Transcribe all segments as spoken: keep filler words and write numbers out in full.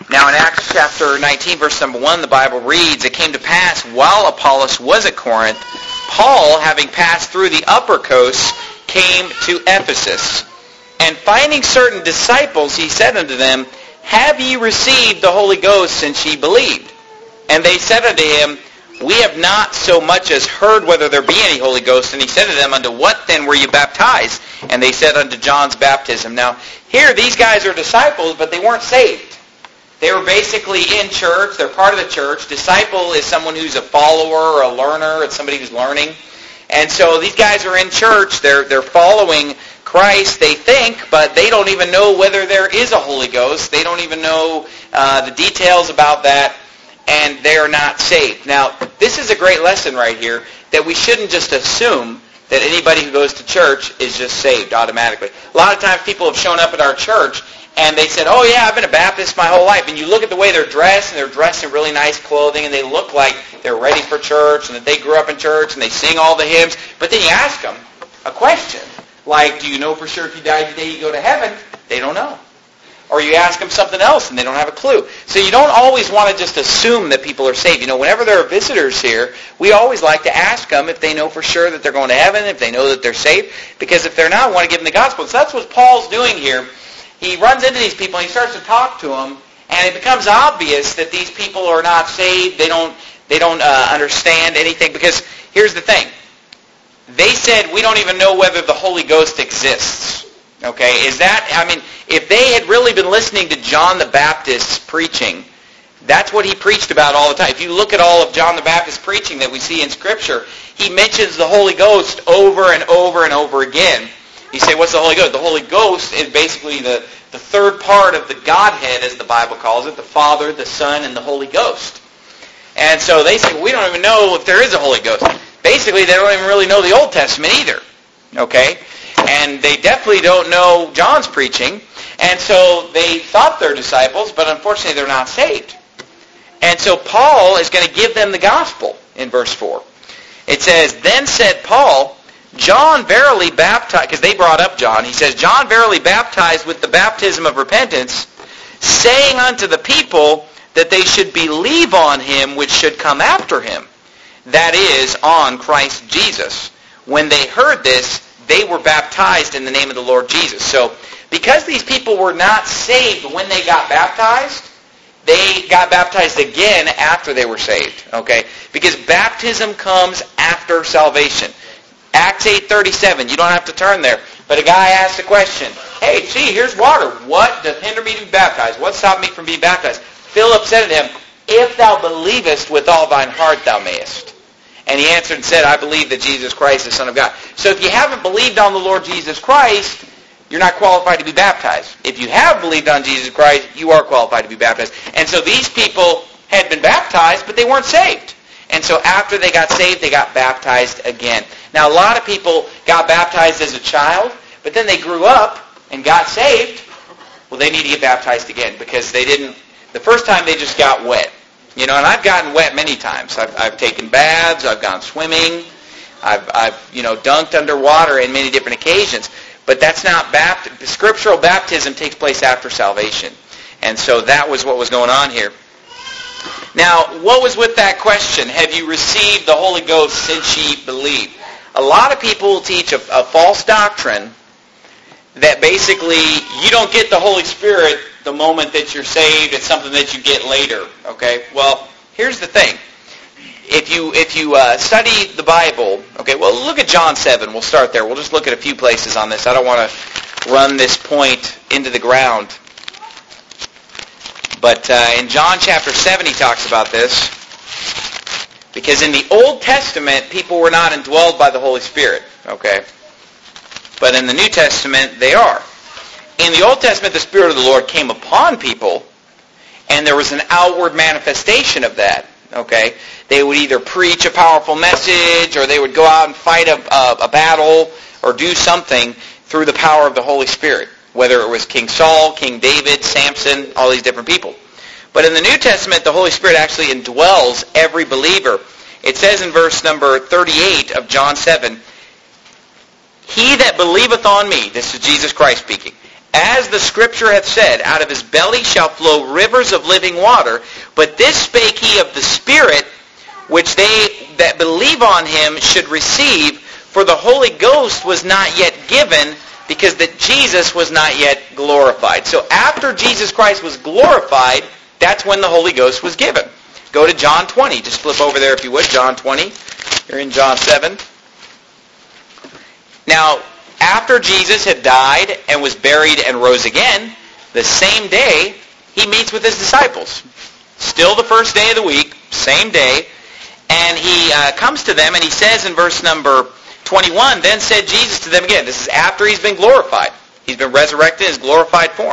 Now in Acts chapter nineteen, verse number one, the Bible reads, "It came to pass, while Apollos was at Corinth, Paul, having passed through the upper coast, came to Ephesus. And finding certain disciples, he said unto them, Have ye received the Holy Ghost since ye believed? And they said unto him, We have not so much as heard whether there be any Holy Ghost. And he said to them, Unto what then were you baptized? And they said, Unto John's baptism." Now, here these guys are disciples, but they weren't saved. They were basically in church. They're part of the church. Disciple is someone who's a follower or a learner. It's somebody who's learning. And so these guys are in church. They're they're following Christ, they think, but they don't even know whether there is a Holy Ghost. They don't even know uh, the details about that, and they are not saved. Now, this is a great lesson right here, that we shouldn't just assume that anybody who goes to church is just saved automatically. A lot of times people have shown up at our church, and they said, "Oh yeah, I've been a Baptist my whole life." And you look at the way they're dressed, and they're dressed in really nice clothing, and they look like they're ready for church, and that they grew up in church, and they sing all the hymns. But then you ask them a question, like, "Do you know for sure if you die today you go to heaven?" They don't know. Or you ask them something else, and they don't have a clue. So you don't always want to just assume that people are saved. You know, whenever there are visitors here, we always like to ask them if they know for sure that they're going to heaven, if they know that they're saved. Because if they're not, we want to give them the gospel. So that's what Paul's doing here. He runs into these people and he starts to talk to them, and it becomes obvious that these people are not saved. They don't they don't uh, understand anything, because here's the thing. They said, "We don't even know whether the Holy Ghost exists." Okay, is that, I mean, if they had really been listening to John the Baptist's preaching, that's what he preached about all the time. If you look at all of John the Baptist's preaching that we see in Scripture, he mentions the Holy Ghost over and over and over again. You say, what's the Holy Ghost? The Holy Ghost is basically the, the third part of the Godhead, as the Bible calls it, the Father, the Son, and the Holy Ghost. And so they say, well, we don't even know if there is a Holy Ghost. Basically, they don't even really know the Old Testament either. Okay? And they definitely don't know John's preaching. And so they thought they're disciples, but unfortunately they're not saved. And so Paul is going to give them the gospel in verse four. It says, "Then said Paul, John verily baptized," because they brought up John. He says, "John verily baptized with the baptism of repentance, saying unto the people that they should believe on him which should come after him, that is, on Christ Jesus. When they heard this, they were baptized in the name of the Lord Jesus." So, because these people were not saved when they got baptized, they got baptized again after they were saved. Okay? Because baptism comes after salvation. Acts eight thirty-seven, you don't have to turn there. But a guy asked a question. "Hey, see, here's water. What doth hinder me to be baptized? What stopped me from being baptized?" Philip said to him, "If thou believest with all thine heart, thou mayest." And he answered and said, "I believe that Jesus Christ is the Son of God." So if you haven't believed on the Lord Jesus Christ, you're not qualified to be baptized. If you have believed on Jesus Christ, you are qualified to be baptized. And so these people had been baptized, but they weren't saved. And so after they got saved, they got baptized again. Now, a lot of people got baptized as a child, but then they grew up and got saved. Well, they need to get baptized again, because they didn't, the first time they just got wet. You know, and I've gotten wet many times. I've, I've taken baths, I've gone swimming, I've, I've, you know, dunked underwater in many different occasions. But that's not baptism. Scriptural baptism takes place after salvation. And so that was what was going on here. Now, what was with that question? Have you received the Holy Ghost since ye believe? A lot of people will teach a, a false doctrine that basically you don't get the Holy Spirit the moment that you're saved. It's something that you get later. Okay? Well, here's the thing. If you if you uh, study the Bible, okay, well, look at John seven. We'll start there. We'll just look at a few places on this. I don't want to run this point into the ground. But uh, in John chapter seven, he talks about this. Because in the Old Testament, people were not indwelled by the Holy Spirit. Okay? But in the New Testament, they are. In the Old Testament, the Spirit of the Lord came upon people, and there was an outward manifestation of that. Okay? They would either preach a powerful message, or they would go out and fight a, a, a battle, or do something through the power of the Holy Spirit. Whether it was King Saul, King David, Samson, all these different people. But in the New Testament, the Holy Spirit actually indwells every believer. It says in verse number thirty-eight of John seven, "He that believeth on me," this is Jesus Christ speaking, As the Scripture hath said, out of his belly shall flow rivers of living water. But this spake he of the Spirit, which they that believe on him should receive, for the Holy Ghost was not yet given, because that Jesus was not yet glorified. So after Jesus Christ was glorified, that's when the Holy Ghost was given. Go to John twenty. Just flip over there if you would. John twenty. You're in John seven. Now, after Jesus had died and was buried and rose again, the same day he meets with his disciples. Still the first day of the week, same day. And he uh, comes to them and he says in verse number twenty-one, then said Jesus to them again. This is after he's been glorified. He's been resurrected in his glorified form.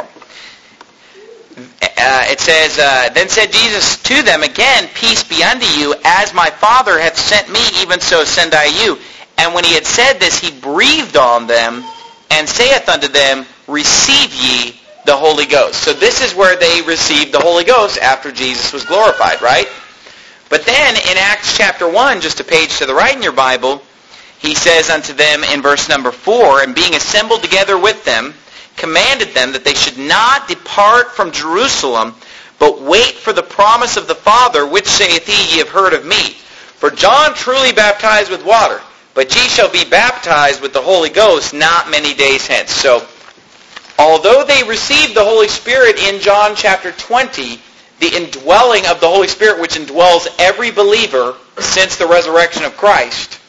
Uh, it says, uh, then said Jesus to them again, peace be unto you, as my Father hath sent me, even so send I you. And when he had said this, he breathed on them, and saith unto them, receive ye the Holy Ghost. So this is where they received the Holy Ghost after Jesus was glorified, right? But then in Acts chapter one, just a page to the right in your Bible, he says unto them in verse number four, and being assembled together with them, commanded them that they should not depart from Jerusalem, but wait for the promise of the Father, which saith he, ye have heard of me. For John truly baptized with water, but ye shall be baptized with the Holy Ghost not many days hence. So, although they received the Holy Spirit in John chapter twenty, the indwelling of the Holy Spirit, which indwells every believer since the resurrection of Christ,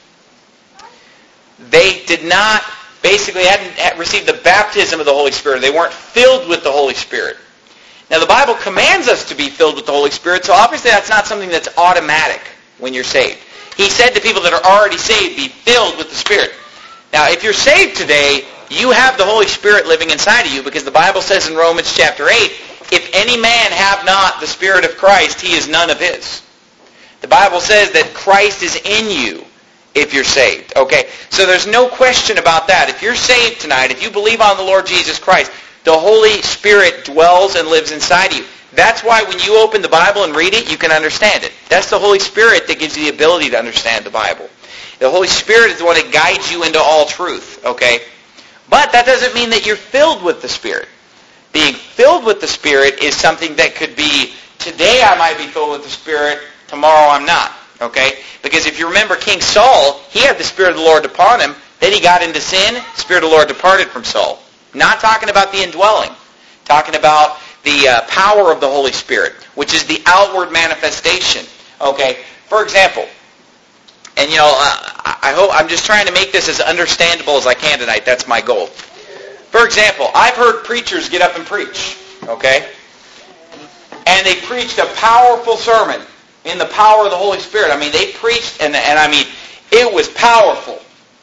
they did not, basically hadn't received the baptism of the Holy Spirit. They weren't filled with the Holy Spirit. Now the Bible commands us to be filled with the Holy Spirit, so obviously that's not something that's automatic when you're saved. He said to people that are already saved, be filled with the Spirit. Now if you're saved today, you have the Holy Spirit living inside of you, because the Bible says in Romans chapter eight, if any man have not the Spirit of Christ, he is none of his. The Bible says that Christ is in you if you're saved. Okay, so there's no question about that. If you're saved tonight, if you believe on the Lord Jesus Christ, the Holy Spirit dwells and lives inside of you. That's why when you open the Bible and read it, you can understand it. That's the Holy Spirit that gives you the ability to understand the Bible. The Holy Spirit is the one that guides you into all truth. Okay, but that doesn't mean that you're filled with the Spirit. Being filled with the Spirit is something that could be, today I might be filled with the Spirit, tomorrow I'm not. Okay? Because if you remember King Saul, he had the Spirit of the Lord upon him. Then he got into sin. The Spirit of the Lord departed from Saul. Not talking about the indwelling. Talking about the uh, power of the Holy Spirit, which is the outward manifestation. Okay? For example, and you know, uh, I hope I'm just trying to make this as understandable as I can tonight. That's my goal. For example, I've heard preachers get up and preach. Okay? And they preached a powerful sermon in the power of the Holy Spirit. I mean, they preached, and, and I mean, it was powerful.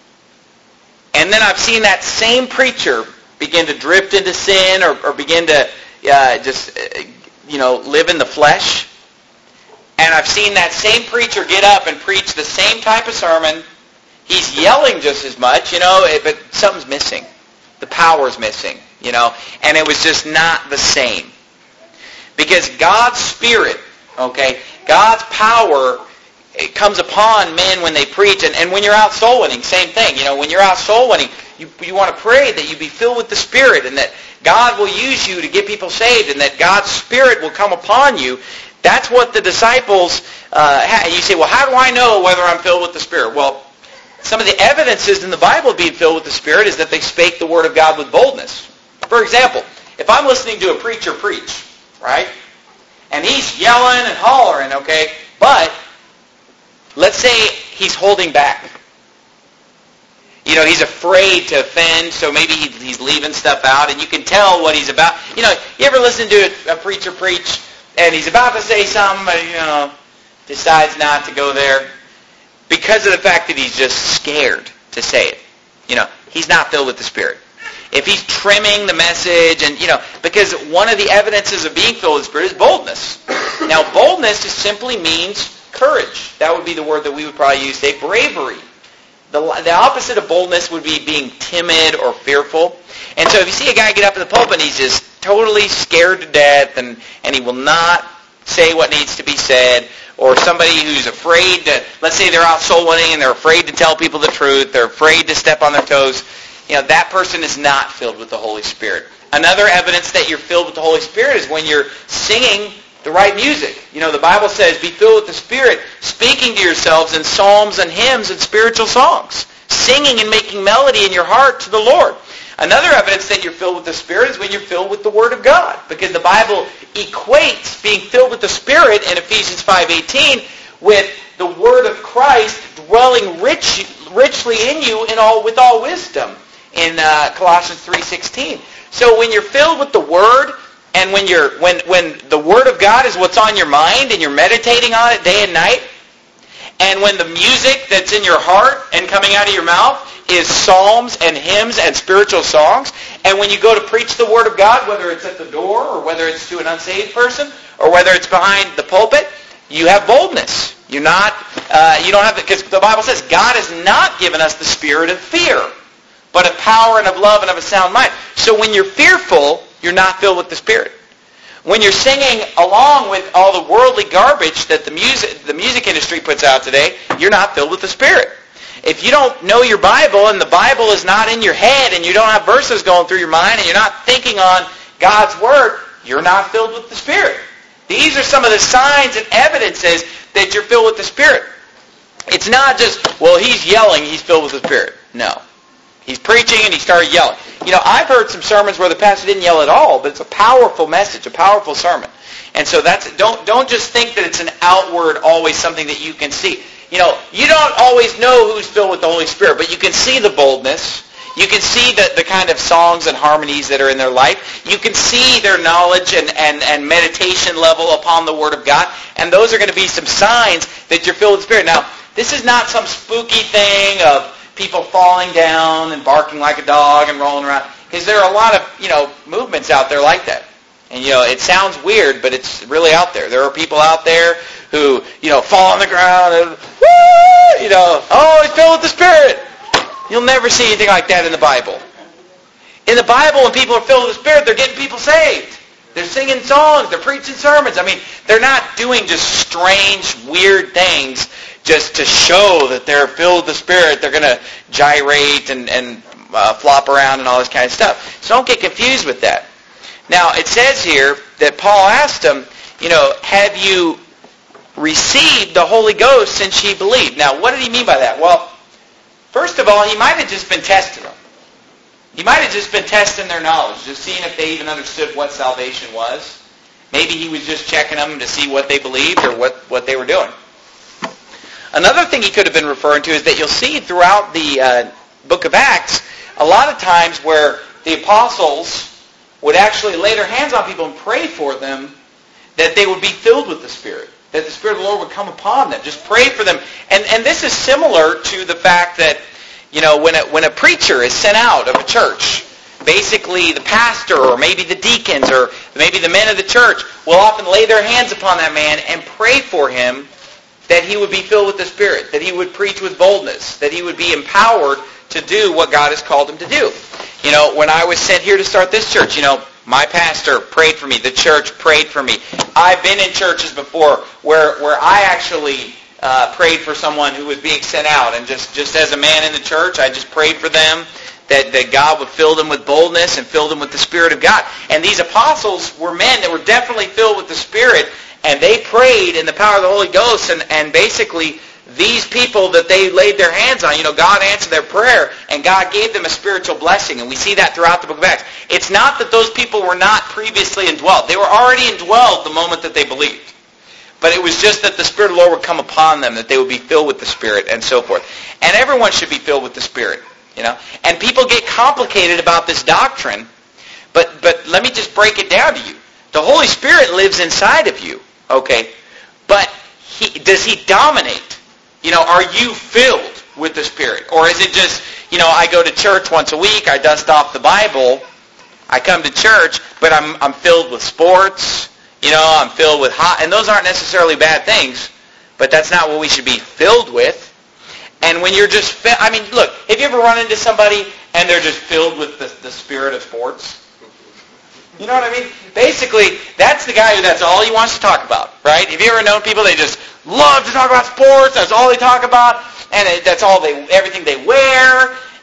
And then I've seen that same preacher begin to drift into sin or, or begin to uh, just, uh, you know, live in the flesh. And I've seen that same preacher get up and preach the same type of sermon. He's yelling just as much, you know, but something's missing. The power's missing, you know. And it was just not the same. Because God's Spirit, okay, God's power, it comes upon men when they preach. And, and when you're out soul winning, same thing. You know, when you're out soul winning, you, you want to pray that you be filled with the Spirit and that God will use you to get people saved and that God's Spirit will come upon you. That's what the disciples uh, had. You say, well, how do I know whether I'm filled with the Spirit? Well, some of the evidences in the Bible of being filled with the Spirit is that they spake the Word of God with boldness. For example, if I'm listening to a preacher preach, right? And he's yelling and hollering, okay? But let's say he's holding back. You know, he's afraid to offend, so maybe he, he's leaving stuff out, and you can tell what he's about. You know, you ever listen to a, a preacher preach, and he's about to say something, but, you know, decides not to go there because of the fact that he's just scared to say it. You know, he's not filled with the Spirit. If he's trimming the message and, you know, because one of the evidences of being filled with the Spirit is boldness. Now, boldness just simply means courage. That would be the word that we would probably use today. Bravery. The, the opposite of boldness would be being timid or fearful. And so if you see a guy get up in the pulpit and he's just totally scared to death and, and he will not say what needs to be said, or somebody who's afraid to, let's say they're out soul winning and they're afraid to tell people the truth, they're afraid to step on their toes, you know, that person is not filled with the Holy Spirit. Another evidence that you're filled with the Holy Spirit is when you're singing the right music. You know, the Bible says, be filled with the Spirit, speaking to yourselves in psalms and hymns and spiritual songs, singing and making melody in your heart to the Lord. Another evidence that you're filled with the Spirit is when you're filled with the Word of God, because the Bible equates being filled with the Spirit in Ephesians five eighteen with the Word of Christ dwelling rich, richly in you in all with all wisdom in uh, Colossians three sixteen. So when you're filled with the Word, and when you're when when the Word of God is what's on your mind and you're meditating on it day and night, and when the music that's in your heart and coming out of your mouth is psalms and hymns and spiritual songs, and when you go to preach the Word of God, whether it's at the door or whether it's to an unsaved person or whether it's behind the pulpit, you have boldness. You're not, uh, you don't have, because the Bible says God has not given us the spirit of fear, but of power and of love and of a sound mind. So when you're fearful, you're not filled with the Spirit. When you're singing along with all the worldly garbage that the music the music industry puts out today, you're not filled with the Spirit. If you don't know your Bible and the Bible is not in your head and you don't have verses going through your mind and you're not thinking on God's Word, you're not filled with the Spirit. These are some of the signs and evidences that you're filled with the Spirit. It's not just, well, he's yelling, he's filled with the Spirit. No. He's preaching and he started yelling. You know, I've heard some sermons where the pastor didn't yell at all, but it's a powerful message, a powerful sermon. And so that's don't don't just think that it's an outward, always something that you can see. You know, you don't always know who's filled with the Holy Spirit, but you can see the boldness. You can see the, the kind of songs and harmonies that are in their life. You can see their knowledge and, and, and meditation level upon the Word of God. And those are going to be some signs that you're filled with the Spirit. Now, this is not some spooky thing of people falling down and barking like a dog and rolling around. Because there are a lot of, you know, movements out there like that. And, you know, it sounds weird, but it's really out there. There are people out there who, you know, fall on the ground and, woo, you know, oh, he's filled with the Spirit. You'll never see anything like that in the Bible. In the Bible, when people are filled with the Spirit, they're getting people saved. They're singing songs. They're preaching sermons. I mean, they're not doing just strange, weird things just to show that they're filled with the Spirit. They're going to gyrate and, and uh, flop around and all this kind of stuff. So don't get confused with that. Now, it says here that Paul asked him, you know, have you received the Holy Ghost since ye believed? Now, what did he mean by that? Well, first of all, he might have just been testing them. He might have just been testing their knowledge, just seeing if they even understood what salvation was. Maybe he was just checking them to see what they believed or what, what they were doing. Another thing he could have been referring to is that you'll see throughout the uh, book of Acts, a lot of times where the apostles would actually lay their hands on people and pray for them, that they would be filled with the Spirit, that the Spirit of the Lord would come upon them. Just pray for them. And and this is similar to the fact that, you know, when a, when a preacher is sent out of a church, basically the pastor or maybe the deacons or maybe the men of the church will often lay their hands upon that man and pray for him that he would be filled with the Spirit, that he would preach with boldness, that he would be empowered to do what God has called him to do. You know, when I was sent here to start this church, you know, my pastor prayed for me. The church prayed for me. I've been in churches before where where I actually uh, prayed for someone who was being sent out. And just, just as a man in the church, I just prayed for them that, that God would fill them with boldness and fill them with the Spirit of God. And these apostles were men that were definitely filled with the Spirit. And they prayed in the power of the Holy Ghost. And, and basically, these people that they laid their hands on, you know, God answered their prayer, and God gave them a spiritual blessing. And we see that throughout the book of Acts. It's not that those people were not previously indwelt. They were already indwelt the moment that they believed. But it was just that the Spirit of the Lord would come upon them, that they would be filled with the Spirit, and so forth. And everyone should be filled with the Spirit, you know. And people get complicated about this doctrine, but but let me just break it down to you. The Holy Spirit lives inside of you, okay? But he, does He dominate? You know, are you filled with the Spirit? Or is it just, you know, I go to church once a week, I dust off the Bible, I come to church, but I'm I'm filled with sports, you know, I'm filled with hot, and those aren't necessarily bad things, but that's not what we should be filled with. And when you're just, fi- I mean, look, have you ever run into somebody and they're just filled with the, the spirit of sports? You know what I mean? Basically, that's the guy who that's all he wants to talk about, right? Have you ever known people, they just love to talk about sports, that's all they talk about, and it, that's all they, everything they wear,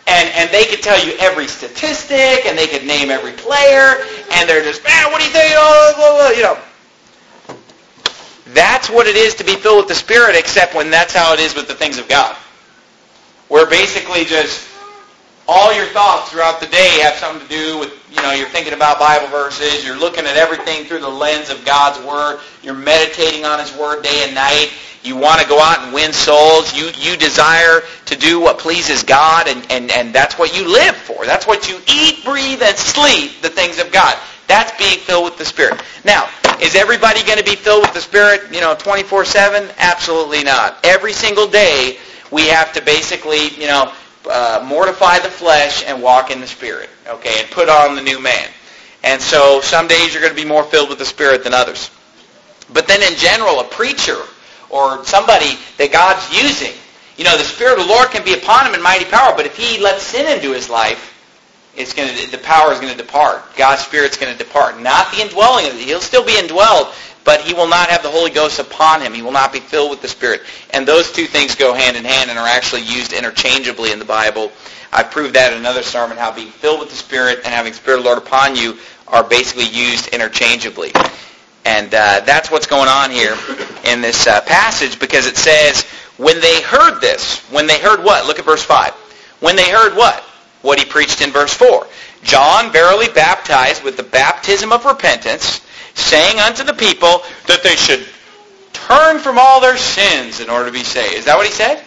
And, and they could tell you every statistic, and they could name every player, and they're just, man, what do you think? Oh, blah, blah, you know. That's what it is to be filled with the Spirit, except when that's how it is with the things of God. Where basically just all your thoughts throughout the day have something to do with, you know, you're thinking about Bible verses, you're looking at everything through the lens of God's Word, you're meditating on His Word day and night, you want to go out and win souls, you, you desire to do what pleases God, and, and, and that's what you live for. That's what you eat, breathe, and sleep, the things of God. That's being filled with the Spirit. Now, is everybody going to be filled with the Spirit, you know, twenty-four seven? Absolutely not. Every single day, we have to basically, you know, uh, mortify the flesh and walk in the Spirit, okay, and put on the new man. And so some days you're going to be more filled with the Spirit than others. But then in general, a preacher or somebody that God's using, you know, the Spirit of the Lord can be upon him in mighty power, but if he lets sin into his life, it's going to, the power is going to depart. God's Spirit's going to depart. Not the indwelling of it. He'll still be indwelled, but he will not have the Holy Ghost upon him. He will not be filled with the Spirit. And those two things go hand in hand and are actually used interchangeably in the Bible. I've proved that in another sermon, how being filled with the Spirit and having the Spirit of the Lord upon you are basically used interchangeably. And uh, that's what's going on here in this uh, passage, because it says, when they heard this, when they heard what? Look at verse five. When they heard what? What he preached in verse four. John verily baptized with the baptism of repentance, saying unto the people that they should turn from all their sins in order to be saved. Is that what he said?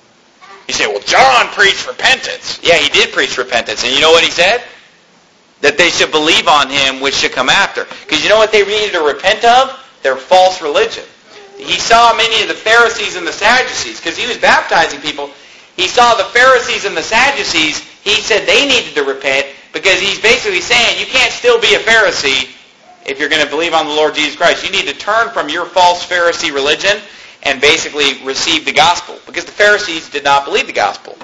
You say, well, John preached repentance. Yeah, he did preach repentance. And you know what he said? That they should believe on him which should come after. Because you know what they needed to repent of? Their false religion. He saw many of the Pharisees and the Sadducees, because he was baptizing people. He saw the Pharisees and the Sadducees. He said they needed to repent, because he's basically saying you can't still be a Pharisee if you're going to believe on the Lord Jesus Christ. You need to turn from your false Pharisee religion and basically receive the gospel, because the Pharisees did not believe the gospel.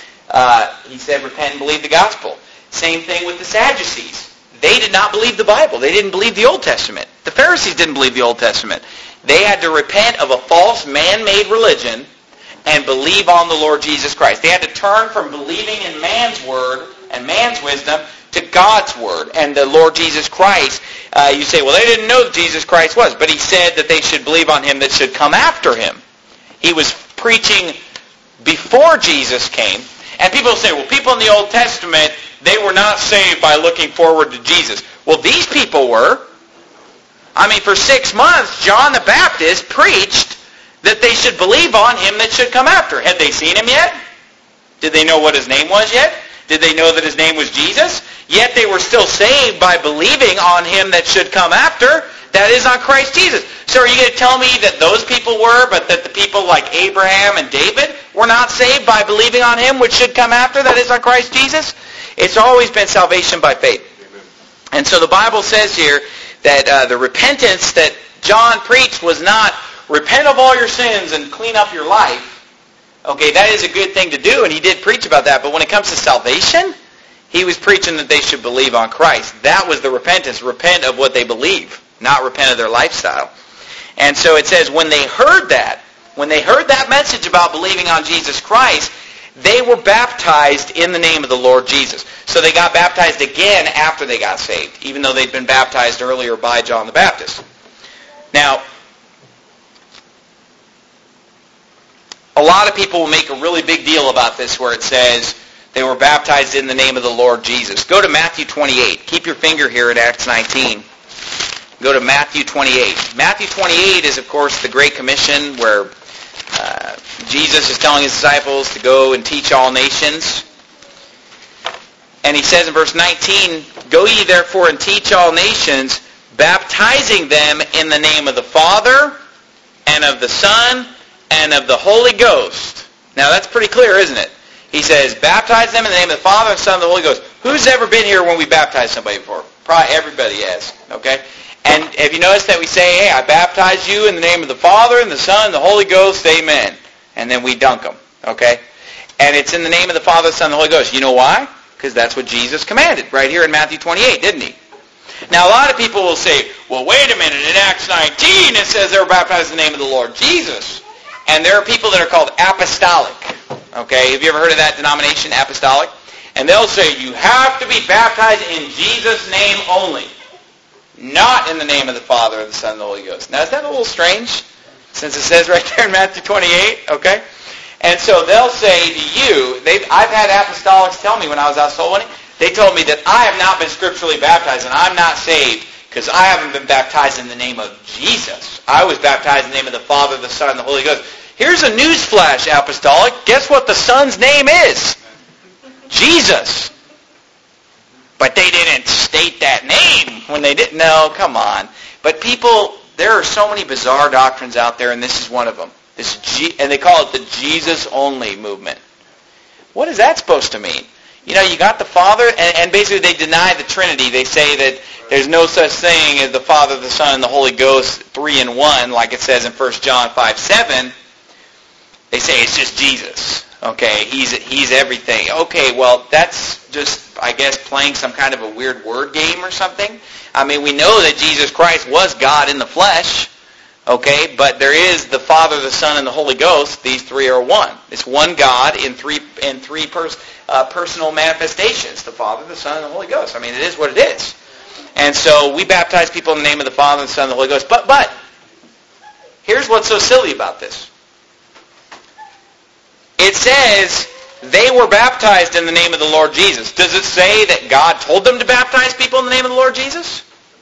Uh, he said repent and believe the gospel. Same thing with the Sadducees. They did not believe the Bible. They didn't believe the Old Testament. The Pharisees didn't believe the Old Testament. They had to repent of a false man-made religion and believe on the Lord Jesus Christ. They had to turn from believing in man's word and man's wisdom to God's word and the Lord Jesus Christ. Uh, you say, well, they didn't know that Jesus Christ was, but he said that they should believe on him that should come after him. He was preaching before Jesus came. And people say, well, people in the Old Testament, they were not saved by looking forward to Jesus. Well, these people were. I mean, for six months, John the Baptist preached that they should believe on him that should come after. Had they seen him yet? Did they know what his name was yet? Did they know that his name was Jesus? Yet they were still saved by believing on him that should come after. That is on Christ Jesus. So are you going to tell me that those people were, but that the people like Abraham and David were not saved by believing on him which should come after? That is on Christ Jesus? It's always been salvation by faith. And so the Bible says here that uh, the repentance that John preached was not repent of all your sins and clean up your life. Okay, that is a good thing to do, and he did preach about that. But when it comes to salvation, he was preaching that they should believe on Christ. That was the repentance. Repent of what they believe, not repent of their lifestyle. And so it says when they heard that, when they heard that message about believing on Jesus Christ, they were baptized in the name of the Lord Jesus. So they got baptized again after they got saved, even though they'd been baptized earlier by John the Baptist. Now, a lot of people will make a really big deal about this where it says they were baptized in the name of the Lord Jesus. Go to Matthew twenty-eight. Keep your finger here at Acts nineteen. Go to Matthew twenty-eight. Matthew twenty-eight is, of course, the Great Commission where uh, Jesus is telling his disciples to go and teach all nations. And he says in verse nineteen, go ye therefore and teach all nations, baptizing them in the name of the Father and of the Son and of the Holy Ghost. Now that's pretty clear, isn't it? He says, baptize them in the name of the Father and Son and the Holy Ghost. Who's ever been here when we baptized somebody before? Probably everybody has. Okay? And have you noticed that we say, hey, I baptize you in the name of the Father and the Son and the Holy Ghost, amen. And then we dunk them. Okay? And it's in the name of the Father, the Son, and the Holy Ghost. You know why? Because that's what Jesus commanded right here in Matthew twenty-eight, didn't he? Now a lot of people will say, well, wait a minute, in Acts nineteen it says they were baptized in the name of the Lord Jesus. And there are people that are called apostolic. Okay, have you ever heard of that denomination, apostolic? And they'll say, you have to be baptized in Jesus' name only. Not in the name of the Father, and the Son, and the Holy Ghost. Now, is that a little strange? Since it says right there in Matthew twenty-eight, okay? And so they'll say to you, they've, I've had apostolics tell me when I was out soul winning, they told me that I have not been scripturally baptized and I'm not saved because I haven't been baptized in the name of Jesus. I was baptized in the name of the Father, the Son, and the Holy Ghost. Here's a newsflash, apostolic. Guess what the Son's name is? Jesus. But they didn't state that name when they didn't. No, come on. But people, there are so many bizarre doctrines out there, and this is one of them. This G, and they call it the Jesus-only movement. What is that supposed to mean? You know, you got the Father, and, and basically they deny the Trinity. They say that there's no such thing as the Father, the Son, and the Holy Ghost, three in one, like it says in First John five seven. They say it's just Jesus. Okay, he's he's everything. Okay, well, that's just, I guess, playing some kind of a weird word game or something. I mean, we know that Jesus Christ was God in the flesh. Okay, but there is the Father, the Son, and the Holy Ghost. These three are one. It's one God in three in three pers- uh, personal manifestations: the Father, the Son, and the Holy Ghost. I mean, it is what it is. And so we baptize people in the name of the Father, the Son, and the Holy Ghost. But but here's what's so silly about this. It says they were baptized in the name of the Lord Jesus. Does it say that God told them to baptize people in the name of the Lord Jesus?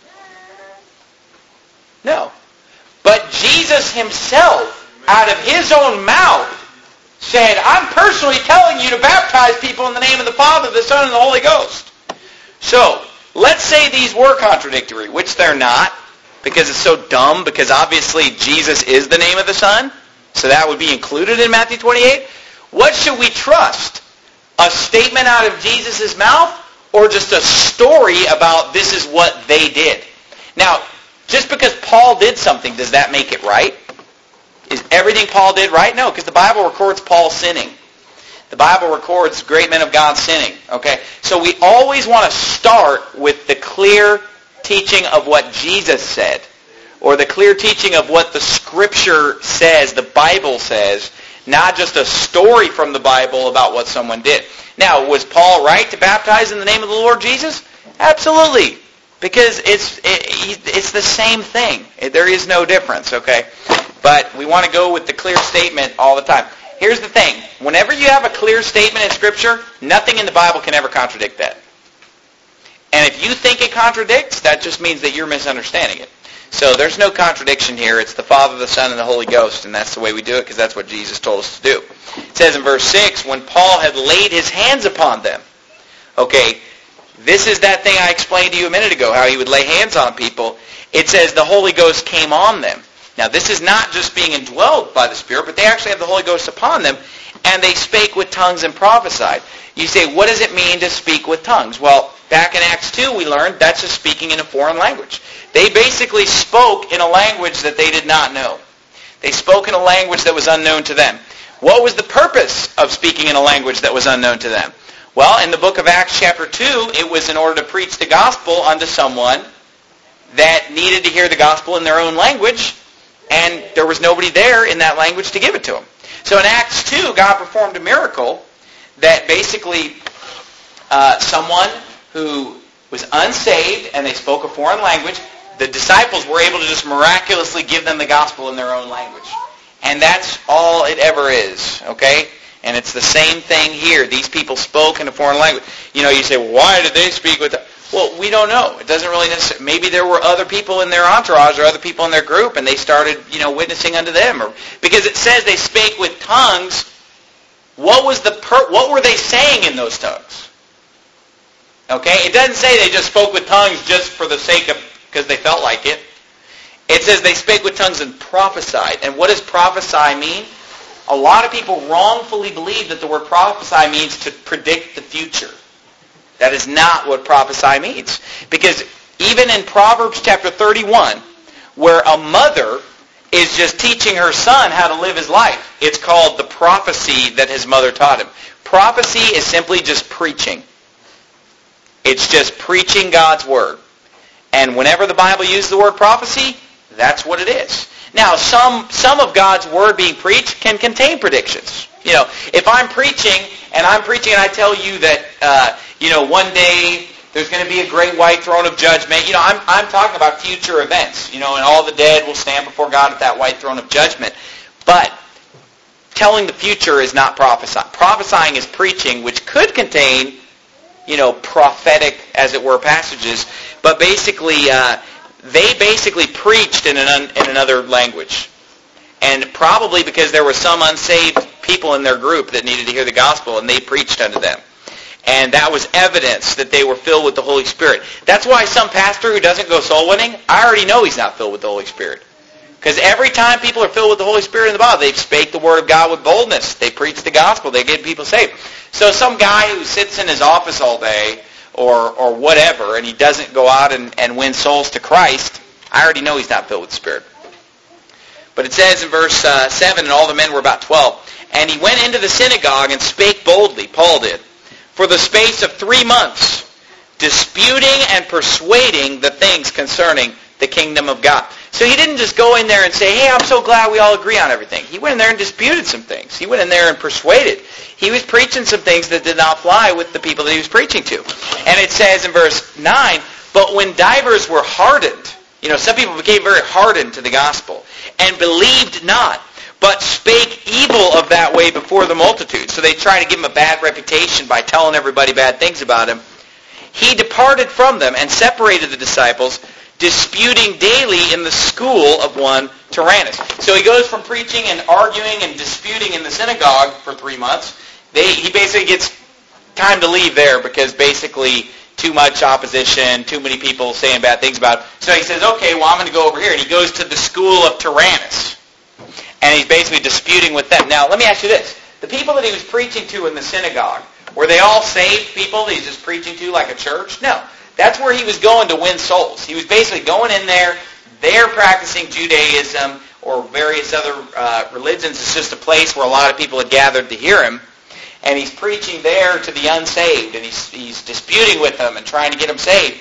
No. But Jesus himself, out of his own mouth, said, I'm personally telling you to baptize people in the name of the Father, the Son, and the Holy Ghost. So, let's say these were contradictory, which they're not, because it's so dumb, because obviously Jesus is the name of the Son, so that would be included in Matthew twenty-eight. What should we trust? A statement out of Jesus' mouth, or just a story about this is what they did? Now, just because Paul did something, does that make it right? Is everything Paul did right? No, because the Bible records Paul sinning. The Bible records great men of God sinning. Okay, so we always want to start with the clear teaching of what Jesus said, or the clear teaching of what the Scripture says, the Bible says, not just a story from the Bible about what someone did. Now, was Paul right to baptize in the name of the Lord Jesus? Absolutely. Because it's it, it's the same thing. There is no difference, okay? But we want to go with the clear statement all the time. Here's the thing. Whenever you have a clear statement in Scripture, nothing in the Bible can ever contradict that. And if you think it contradicts, that just means that you're misunderstanding it. So there's no contradiction here. It's the Father, the Son, and the Holy Ghost, and that's the way we do it because that's what Jesus told us to do. It says in verse six, when Paul had laid his hands upon them. Okay, this is that thing I explained to you a minute ago, how he would lay hands on people. It says the Holy Ghost came on them. Now this is not just being indwelled by the Spirit, but they actually have the Holy Ghost upon them, and they spake with tongues and prophesied. You say, what does it mean to speak with tongues? Well, back in Acts two we learned that's just speaking in a foreign language. They basically spoke in a language that they did not know. They spoke in a language that was unknown to them. What was the purpose of speaking in a language that was unknown to them? Well, in the book of Acts chapter two, it was in order to preach the gospel unto someone that needed to hear the gospel in their own language, and there was nobody there in that language to give it to them. So in Acts two, God performed a miracle that basically uh, someone who was unsaved and they spoke a foreign language, the disciples were able to just miraculously give them the gospel in their own language. And that's all it ever is, okay? And it's the same thing here. These people spoke in a foreign language. You know, you say, well, why did they speak with that? Well, we don't know. It doesn't really necessarily. Maybe there were other people in their entourage or other people in their group, and they started, you know, witnessing unto them. Or because it says they spake with tongues. What was the per- What were they saying in those tongues? Okay, it doesn't say they just spoke with tongues just for the sake of because they felt like it. It says they spake with tongues and prophesied. And what does prophesy mean? A lot of people wrongfully believe that the word prophesy means to predict the future. That is not what prophesy means. Because even in Proverbs chapter thirty-one, where a mother is just teaching her son how to live his life, it's called the prophecy that his mother taught him. Prophecy is simply just preaching. It's just preaching God's word. And whenever the Bible uses the word prophecy, that's what it is. Now, some some of God's word being preached can contain predictions. You know, if I'm preaching and I'm preaching and I tell you that uh, you know, one day there's going to be a great white throne of judgment. You know, I'm, I'm talking about future events, you know, and all the dead will stand before God at that white throne of judgment. But telling the future is not prophesying. Prophesying is preaching, which could contain, you know, prophetic, as it were, passages. But basically, uh, they basically preached in, an un, in another language. And probably because there were some unsaved people in their group that needed to hear the gospel, and they preached unto them. And that was evidence that they were filled with the Holy Spirit. That's why some pastor who doesn't go soul winning, I already know he's not filled with the Holy Spirit. Because every time people are filled with the Holy Spirit in the Bible, they spake the word of God with boldness. They preach the gospel. They get people saved. So some guy who sits in his office all day or or whatever, and he doesn't go out and, and win souls to Christ, I already know he's not filled with the Spirit. But it says in verse uh, seven, and all the men were about twelve, and he went into the synagogue and spake boldly, Paul did, for the space of three months, disputing and persuading the things concerning the kingdom of God. So he didn't just go in there and say, hey, I'm so glad we all agree on everything. He went in there and disputed some things. He went in there and persuaded. He was preaching some things that did not fly with the people that he was preaching to. And it says in verse nine, but when divers were hardened, you know, some people became very hardened to the gospel, and believed not, but spake evil of that way before the multitude. So they tried to give him a bad reputation by telling everybody bad things about him. He departed from them and separated the disciples, disputing daily in the school of one Tyrannus. So he goes from preaching and arguing and disputing in the synagogue for three months. They, he basically gets time to leave there because basically too much opposition, too many people saying bad things about him. So he says, okay, well, I'm going to go over here. And he goes to the school of Tyrannus. And he's basically disputing with them. Now, let me ask you this. The people that he was preaching to in the synagogue, were they all saved people that he's just preaching to like a church? No. That's where he was going to win souls. He was basically going in there. They're practicing Judaism or various other uh, religions. It's just a place where a lot of people had gathered to hear him. And he's preaching there to the unsaved. And he's, he's disputing with them and trying to get them saved.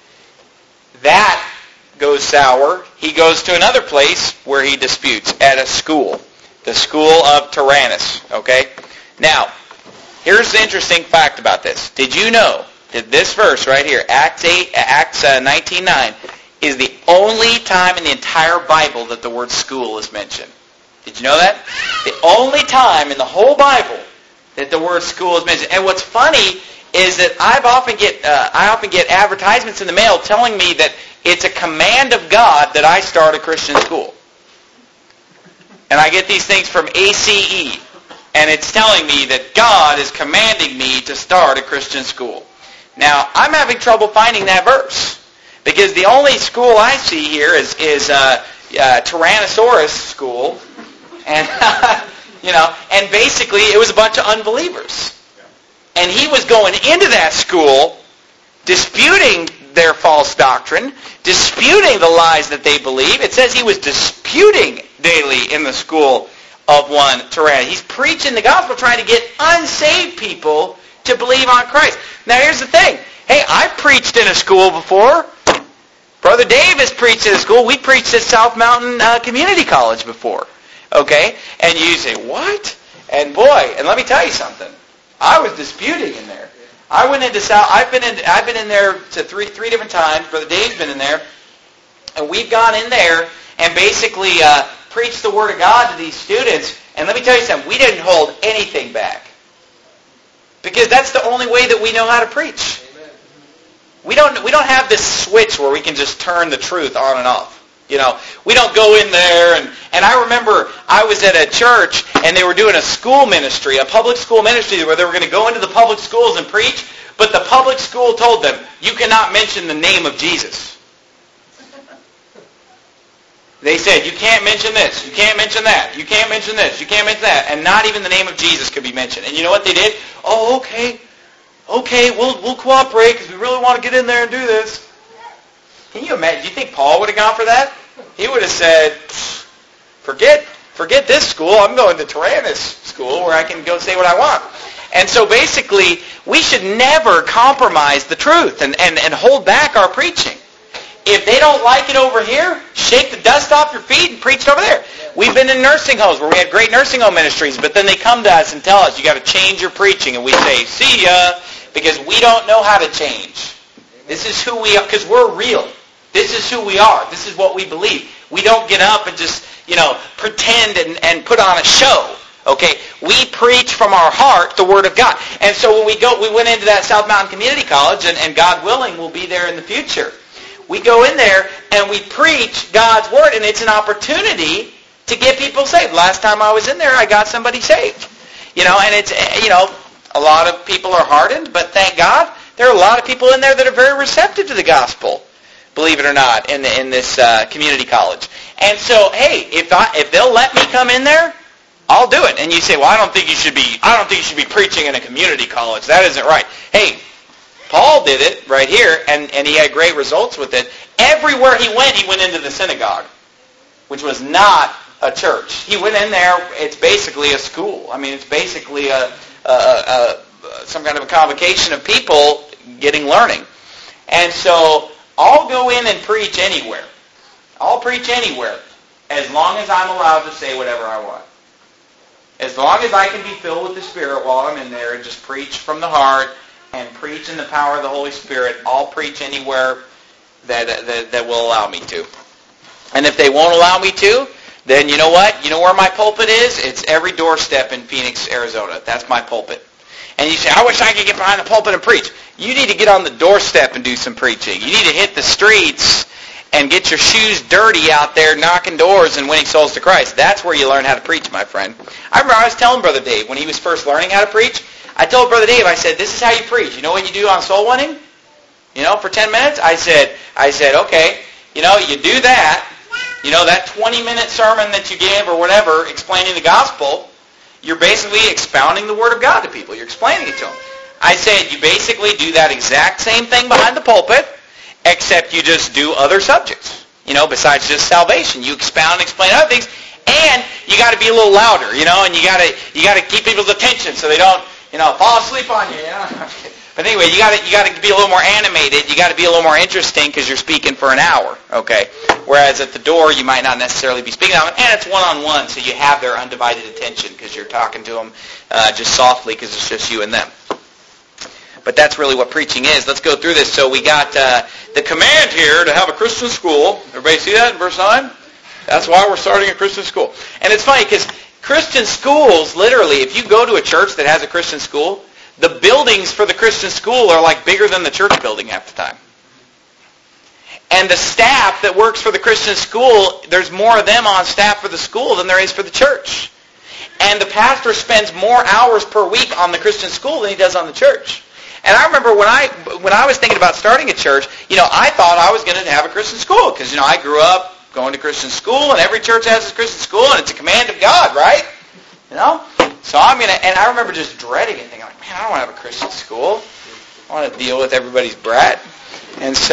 That goes sour. He goes to another place where he disputes, at a school. The school of Tyrannus. Okay? Now, here's the interesting fact about this. Did you know that this verse right here, Acts eight, Acts uh, nineteen nine, is the only time in the entire Bible that the word school is mentioned? Did you know that? The only time in the whole Bible that the word school is mentioned. And what's funny is that I've often get uh, I often get advertisements in the mail telling me that it's a command of God that I start a Christian school. And I get these things from A C E, and it's telling me that God is commanding me to start a Christian school. Now, I'm having trouble finding that verse, because the only school I see here is, is uh, uh, Tyrannosaurus school, and you know, and basically it was a bunch of unbelievers. And he was going into that school, disputing their false doctrine, disputing the lies that they believe. It says he was disputing daily in the school of one Tyrannus. He's preaching the gospel, trying to get unsaved people to believe on Christ. Now here's the thing. Hey, I've preached in a school before. Brother Dave has preached in a school. We preached at South Mountain uh, Community College before. Okay? And you say, what? And boy, and let me tell you something. I was disputing in there. I went into South. I've been in. I've been in there to three three different times. Brother Dave's been in there, and we've gone in there and basically uh, preached the Word of God to these students. And let me tell you something. We didn't hold anything back, because that's the only way that we know how to preach. Amen. We don't. We don't have this switch where we can just turn the truth on and off. You know, we don't go in there, and, and I remember I was at a church, and they were doing a school ministry, a public school ministry, where they were going to go into the public schools and preach, but the public school told them, you cannot mention the name of Jesus. They said, you can't mention this, you can't mention that, you can't mention this, you can't mention that, and not even the name of Jesus could be mentioned. And you know what they did? Oh, okay, okay, we'll, we'll cooperate, because we really want to get in there and do this. Can you imagine? Do you think Paul would have gone for that? He would have said, forget forget this school. I'm going to Tyrannus school where I can go say what I want. And so basically, we should never compromise the truth and, and, and hold back our preaching. If they don't like it over here, shake the dust off your feet and preach it over there. We've been in nursing homes where we had great nursing home ministries, but then they come to us and tell us, you got to change your preaching. And we say, see ya. because we don't know how to change. This is who we are, because we're real. This is who we are. This is what we believe. We don't get up and just, you know, pretend and, and put on a show. Okay? We preach from our heart the Word of God. And so when we go, we went into that South Mountain Community College, and, and God willing, we'll be there in the future. We go in there and we preach God's Word, and it's an opportunity to get people saved. Last time I was in there, I got somebody saved. You know, and it's, you know, a lot of people are hardened, but thank God, there are a lot of people in there that are very receptive to the gospel, believe it or not, in, the, in this uh, community college. And so, hey, if I, if they'll let me come in there, I'll do it. And you say, well, I don't think you should be, I don't think you should be preaching in a community college. That isn't right. Hey, Paul did it right here, and, and he had great results with it. Everywhere he went, he went into the synagogue, which was not a church. He went in there, it's basically a school. I mean, it's basically a, a, a, a some kind of a convocation of people getting learning. And so I'll go in and preach anywhere. I'll preach anywhere as long as I'm allowed to say whatever I want. As long as I can be filled with the Spirit while I'm in there and just preach from the heart and preach in the power of the Holy Spirit, I'll preach anywhere that, that, that will allow me to. And if they won't allow me to, then you know what? You know where my pulpit is? It's every doorstep in Phoenix, Arizona. That's my pulpit. And you say, I wish I could get behind the pulpit and preach. You need to get on the doorstep and do some preaching. You need to hit the streets and get your shoes dirty out there knocking doors and winning souls to Christ. That's where you learn how to preach, my friend. I remember I was telling Brother Dave when he was first learning how to preach, I told Brother Dave, I said, this is how you preach. You know what you do on soul winning? You know, for ten minutes? I said, I said, okay, you know, you do that. You know, that twenty-minute sermon that you gave or whatever explaining the gospel, you're basically expounding the Word of God to people. You're explaining it to them. I said you basically do that exact same thing behind the pulpit, except you just do other subjects, you know, besides just salvation. You expound and explain other things, and you got to be a little louder, you know, and you got to you got to keep people's attention so they don't, you know, fall asleep on you, you know. But anyway, you got to you got to be a little more animated. You got to be a little more interesting because you're speaking for an hour, okay? Whereas at the door, you might not necessarily be speaking, and it's one-on-one, so you have their undivided attention because you're talking to them uh, just softly because it's just you and them. But that's really what preaching is. Let's go through this. So we got uh, the command here to have a Christian school. Everybody see that in verse nine? That's why we're starting a Christian school. And it's funny because Christian schools, literally, if you go to a church that has a Christian school, the buildings for the Christian school are like bigger than the church building half the time. And the staff that works for the Christian school, there's more of them on staff for the school than there is for the church. And the pastor spends more hours per week on the Christian school than he does on the church. And I remember when I when I was thinking about starting a church, you know, I thought I was going to have a Christian school because, you know, I grew up going to Christian school, and every church has a Christian school, and it's a command of God, right? You know? So I'm going to, and I remember just dreading it, thinking, like, man, I don't want to have a Christian school. I want to deal with everybody's brat. And so,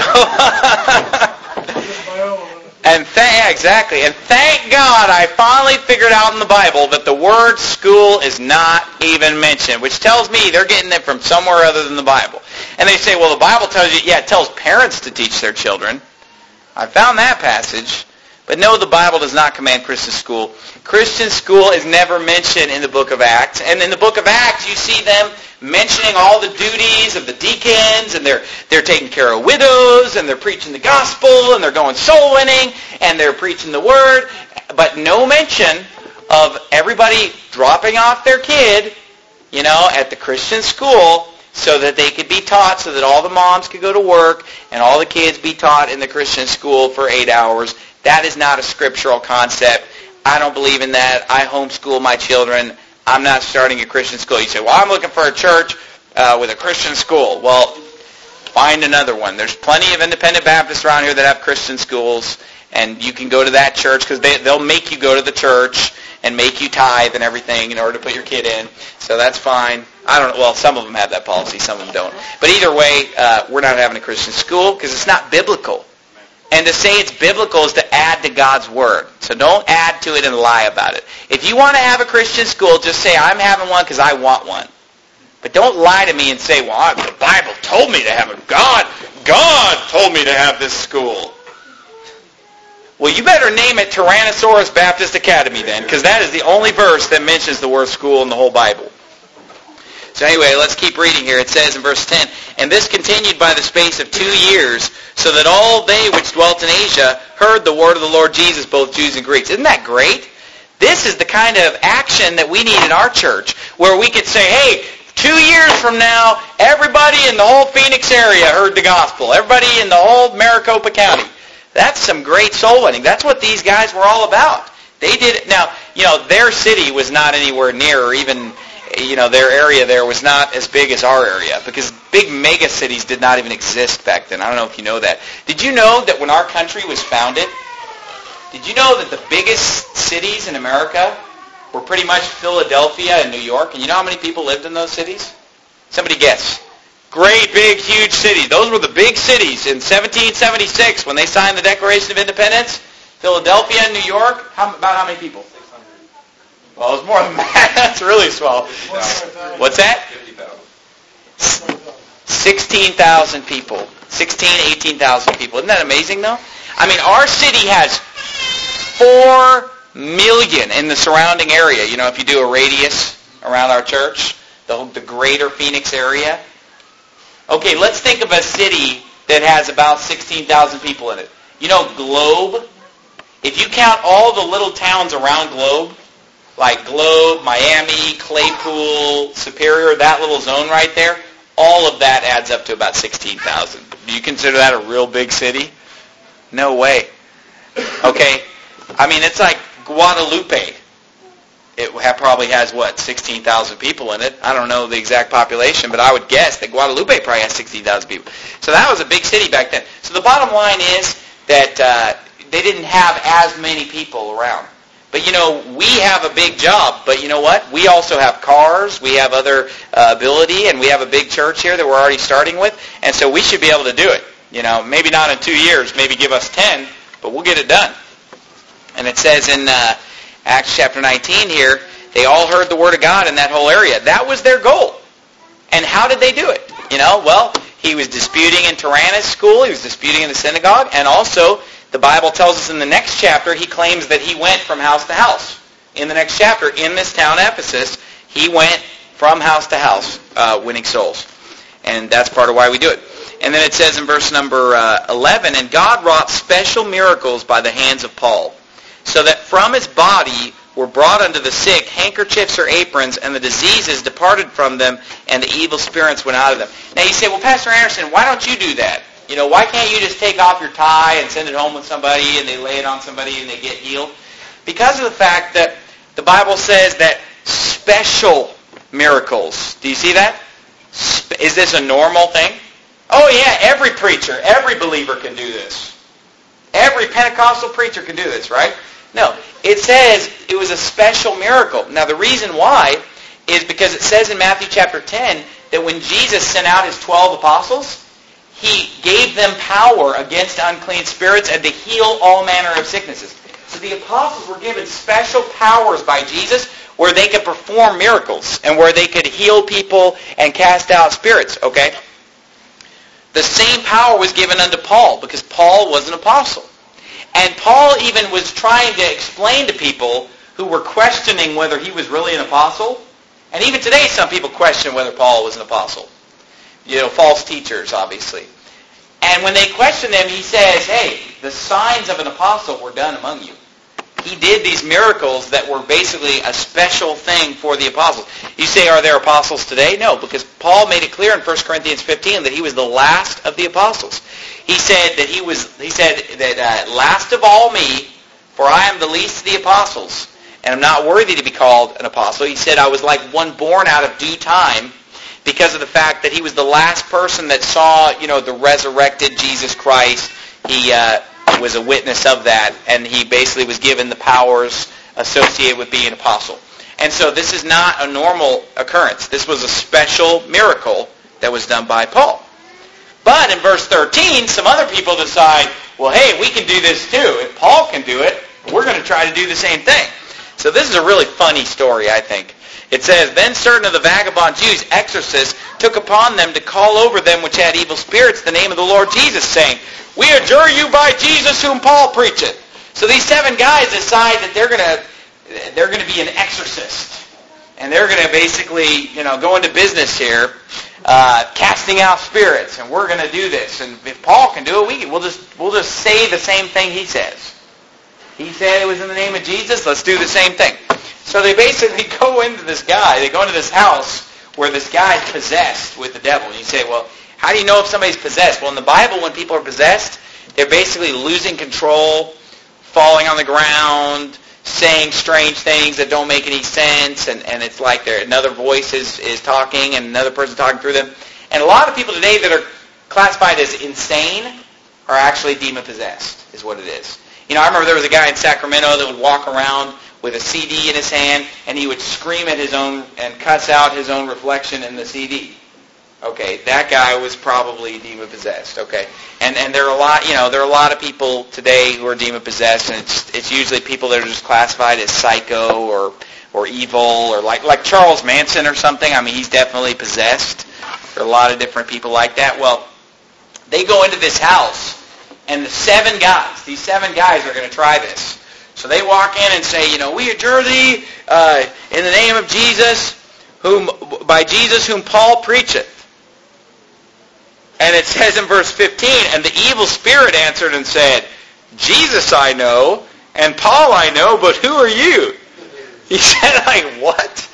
and th- yeah, exactly. And thank God I finally figured out in the Bible that the word school is not even mentioned, which tells me they're getting it from somewhere other than the Bible. And they say, well, the Bible tells you, yeah, it tells parents to teach their children. I found that passage. But no, the Bible does not command Christian school. Christian school is never mentioned in the book of Acts. And in the book of Acts, you see them mentioning all the duties of the deacons, and they're they're taking care of widows, and they're preaching the gospel, and they're going soul winning, and they're preaching the word. But no mention of everybody dropping off their kid, you know, at the Christian school so that they could be taught, so that all the moms could go to work, and all the kids be taught in the Christian school for eight hours. That is not a scriptural concept. I don't believe in that. I homeschool my children. I'm not starting a Christian school. You say, well, I'm looking for a church uh, with a Christian school. Well, find another one. There's plenty of independent Baptists around here that have Christian schools, and you can go to that church because they, they'll make you go to the church and make you tithe and everything in order to put your kid in. So that's fine. I don't know. Well, some of them have that policy. Some of them don't. But either way, uh, we're not having a Christian school because it's not biblical. And to say it's biblical is to add to God's Word. So don't add to it and lie about it. If you want to have a Christian school, just say, I'm having one because I want one. But don't lie to me and say, well, the Bible told me to have it. God, God told me to have this school. Well, you better name it Tyrannosaurus Baptist Academy then, because that is the only verse that mentions the word school in the whole Bible. So anyway, let's keep reading here. It says in verse ten, "And this continued by the space of two years, so that all they which dwelt in Asia heard the word of the Lord Jesus, both Jews and Greeks." Isn't that great? This is the kind of action that we need in our church, where we could say, hey, two years from now, everybody in the whole Phoenix area heard the gospel. Everybody in the whole Maricopa County. That's some great soul winning. That's what these guys were all about. They did it. Now, you know, their city was not anywhere near, or even, you know, their area there was not as big as our area, because big mega cities did not even exist back then. I don't know if you know that. Did you know that when our country was founded, did you know that the biggest cities in America were pretty much Philadelphia and New York? And you know how many people lived in those cities? Somebody guess. Great, big, huge cities. Those were the big cities in seventeen seventy-six when they signed the Declaration of Independence. Philadelphia and New York, how, about how many people? six hundred. Well, it was more than that. That's really small. What's that? fifty thousand. sixteen thousand people. sixteen, eighteen thousand people. Isn't that amazing, though? I mean, our city has four million in the surrounding area. You know, if you do a radius around our church, the, the greater Phoenix area. Okay, let's think of a city that has about sixteen thousand people in it. You know, Globe? If you count all the little towns around Globe, like Globe, Miami, Claypool, Superior, that little zone right there, all of that adds up to about sixteen thousand. Do you consider that a real big city? No way. Okay, I mean, it's like Guadalupe. It probably has, what, sixteen thousand people in it. I don't know the exact population, but I would guess that Guadalupe probably has sixteen thousand people. So that was a big city back then. So the bottom line is that uh, they didn't have as many people around. But, you know, we have a big job. But you know what? We also have cars. We have other uh, ability, and we have a big church here that we're already starting with. And so we should be able to do it. You know, maybe not in two years. Maybe give us ten, but we'll get it done. And it says in Uh, Acts chapter nineteen here, they all heard the word of God in that whole area. That was their goal. And how did they do it? You know, well, he was disputing in Tyrannus' school, he was disputing in the synagogue, and also the Bible tells us in the next chapter, he claims that he went from house to house. In the next chapter, in this town, Ephesus, he went from house to house, uh, winning souls. And that's part of why we do it. And then it says in verse number uh, eleven, "And God wrought special miracles by the hands of Paul, so that from his body were brought unto the sick handkerchiefs or aprons, and the diseases departed from them, and the evil spirits went out of them." Now you say, well, Pastor Anderson, why don't you do that? You know, why can't you just take off your tie and send it home with somebody, and they lay it on somebody and they get healed? Because of the fact that the Bible says that special miracles. Do you see that? Is this a normal thing? Oh yeah, every preacher, every believer can do this. Every Pentecostal preacher can do this, right? No, it says it was a special miracle. Now, the reason why is because it says in Matthew chapter ten that when Jesus sent out his twelve apostles, he gave them power against unclean spirits and to heal all manner of sicknesses. So the apostles were given special powers by Jesus where they could perform miracles and where they could heal people and cast out spirits, okay? The same power was given unto Paul because Paul was an apostle. And Paul even was trying to explain to people who were questioning whether he was really an apostle. And even today some people question whether Paul was an apostle. You know, false teachers, obviously. And when they question him, he says, hey, the signs of an apostle were done among you. He did these miracles that were basically a special thing for the apostles. You say, are there apostles today? No, because Paul made it clear in First Corinthians fifteen that he was the last of the apostles. He said that he was. He said that uh, last of all me, for I am the least of the apostles, and I'm not worthy to be called an apostle. He said I was like one born out of due time, because of the fact that he was the last person that saw, you know, the resurrected Jesus Christ. He uh, was a witness of that, and he basically was given the powers associated with being an apostle. And so this is not a normal occurrence. This was a special miracle that was done by Paul. But in verse thirteen, some other people decide, well, hey, we can do this too. If Paul can do it, we're going to try to do the same thing. So this is a really funny story, I think. It says, then certain of the vagabond Jews, exorcists, took upon them to call over them which had evil spirits the name of the Lord Jesus, saying, we adjure you by Jesus whom Paul preacheth. So these seven guys decide that they're going to they're going to be an exorcist. and they're going to basically, you know, go into business here, uh, casting out spirits, and we're going to do this. And if Paul can do it, we can, we'll just we'll just say the same thing he says. He said it was in the name of Jesus. Let's do the same thing. So they basically go into this guy. They go into this house where this guy's possessed with the devil. And you say, well, how do you know if somebody's possessed? Well, in the Bible, when people are possessed, they're basically losing control, falling on the ground, saying strange things that don't make any sense, and, and it's like there another voice is, is talking and another person talking through them. And a lot of people today that are classified as insane are actually demon-possessed, is what it is. You know, I remember there was a guy in Sacramento that would walk around with a C D in his hand, and he would scream at his own and cuss out his own reflection in the C D. Okay, that guy was probably demon-possessed, okay? And and there are a lot, you know, there are a lot of people today who are demon-possessed, and it's it's usually people that are just classified as psycho or or evil, or like like Charles Manson or something. I mean, he's definitely possessed. There are a lot of different people like that. Well, they go into this house, and the seven guys, these seven guys are going to try this. So they walk in and say, you know, we adjure thee uh, in the name of Jesus, whom by Jesus whom Paul preacheth. And it says in verse fifteen, and the evil spirit answered and said, Jesus I know, and Paul I know, but who are you? He said, like, what?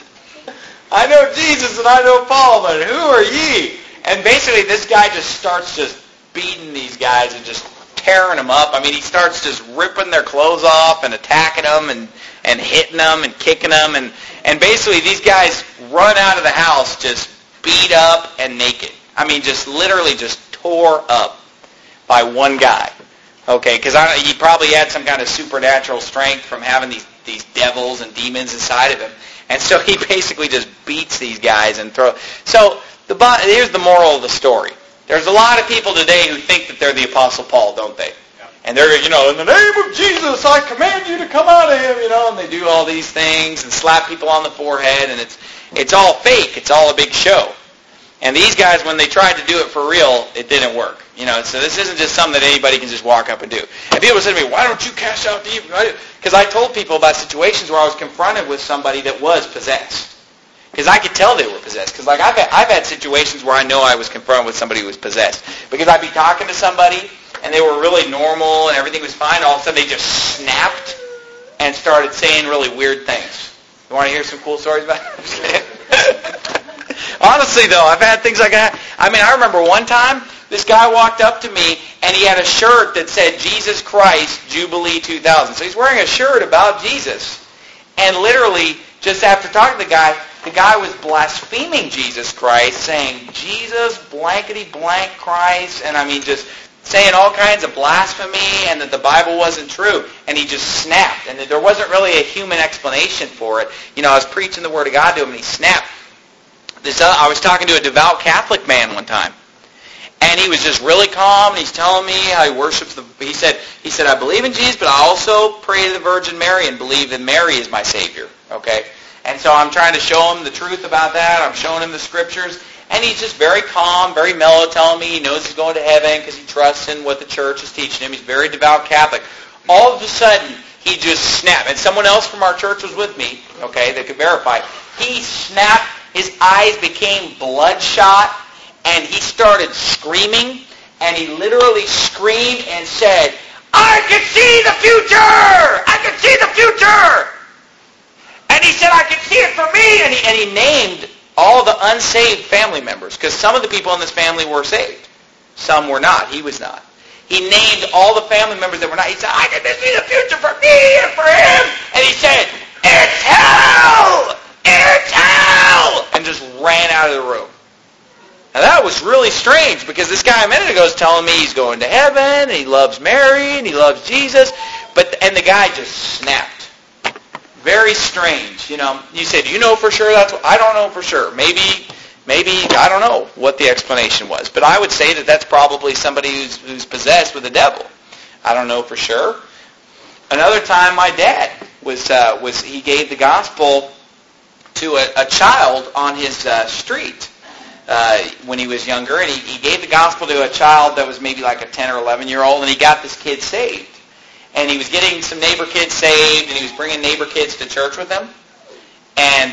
I know Jesus and I know Paul, but who are ye? And basically this guy just starts just beating these guys and just tearing them up. I mean, he starts just ripping their clothes off and attacking them and, and hitting them and kicking them. And, and basically these guys run out of the house just beat up and naked. I mean, just literally just tore up by one guy. Okay, because he probably had some kind of supernatural strength from having these, these devils and demons inside of him. And so he basically just beats these guys and throw. So the here's the moral of the story. There's a lot of people today who think that they're the Apostle Paul, don't they? Yeah. And they're, you know, in the name of Jesus, I command you to come out of him, you know, and they do all these things and slap people on the forehead, and it's it's all fake. It's all a big show. And these guys, when they tried to do it for real, it didn't work. You know, so this isn't just something that anybody can just walk up and do. And people say to me, why don't you cast out demons? Because I told people about situations where I was confronted with somebody that was possessed. Because I could tell they were possessed. Because like I've had, I've had situations where I know I was confronted with somebody who was possessed. Because I'd be talking to somebody, and they were really normal, and everything was fine. All of a sudden, they just snapped and started saying really weird things. You want to hear some cool stories about it? Honestly, though, I've had things like that. I mean, I remember one time, this guy walked up to me, and he had a shirt that said, Jesus Christ, Jubilee two thousand. So he's wearing a shirt about Jesus. And literally, just after talking to the guy, the guy was blaspheming Jesus Christ, saying, Jesus, blankety blank Christ, and I mean, just saying all kinds of blasphemy, and that the Bible wasn't true. And he just snapped. And there wasn't really a human explanation for it. You know, I was preaching the Word of God to him, and he snapped. This, uh, I was talking to a devout Catholic man one time, and he was just really calm, and he's telling me how he worships the, he said, he said, I believe in Jesus, but I also pray to the Virgin Mary and believe that Mary is my Savior, okay? And so I'm trying to show him the truth about that. I'm showing him the Scriptures, and he's just very calm, very mellow, telling me he knows he's going to heaven because he trusts in what the church is teaching him. He's very devout Catholic. All of a sudden, he just snapped, and someone else from our church was with me, okay, that could verify. He snapped. His eyes became bloodshot, and he started screaming, and he literally screamed and said, I can see the future! I can see the future! And he said, I can see it for me! And he, and he named all the unsaved family members, because some of the people in this family were saved. Some were not. He was not. He named all the family members that were not. He said, I can see the future for me and for him! And he said, it's hell! It's hell! And just ran out of the room. Now that was really strange, because this guy a minute ago was telling me he's going to heaven, and he loves Mary, and he loves Jesus, but and the guy just snapped. Very strange, you know. You said, you know for sure that's what, I don't know for sure. Maybe, maybe, I don't know what the explanation was, but I would say that that's probably somebody who's, who's possessed with the devil. I don't know for sure. Another time my dad was, uh, was he gave the gospel to a, a child on his uh, street uh, when he was younger, and he, he gave the gospel to a child that was maybe like a ten or eleven year old, and he got this kid saved. And he was getting some neighbor kids saved, and he was bringing neighbor kids to church with him. And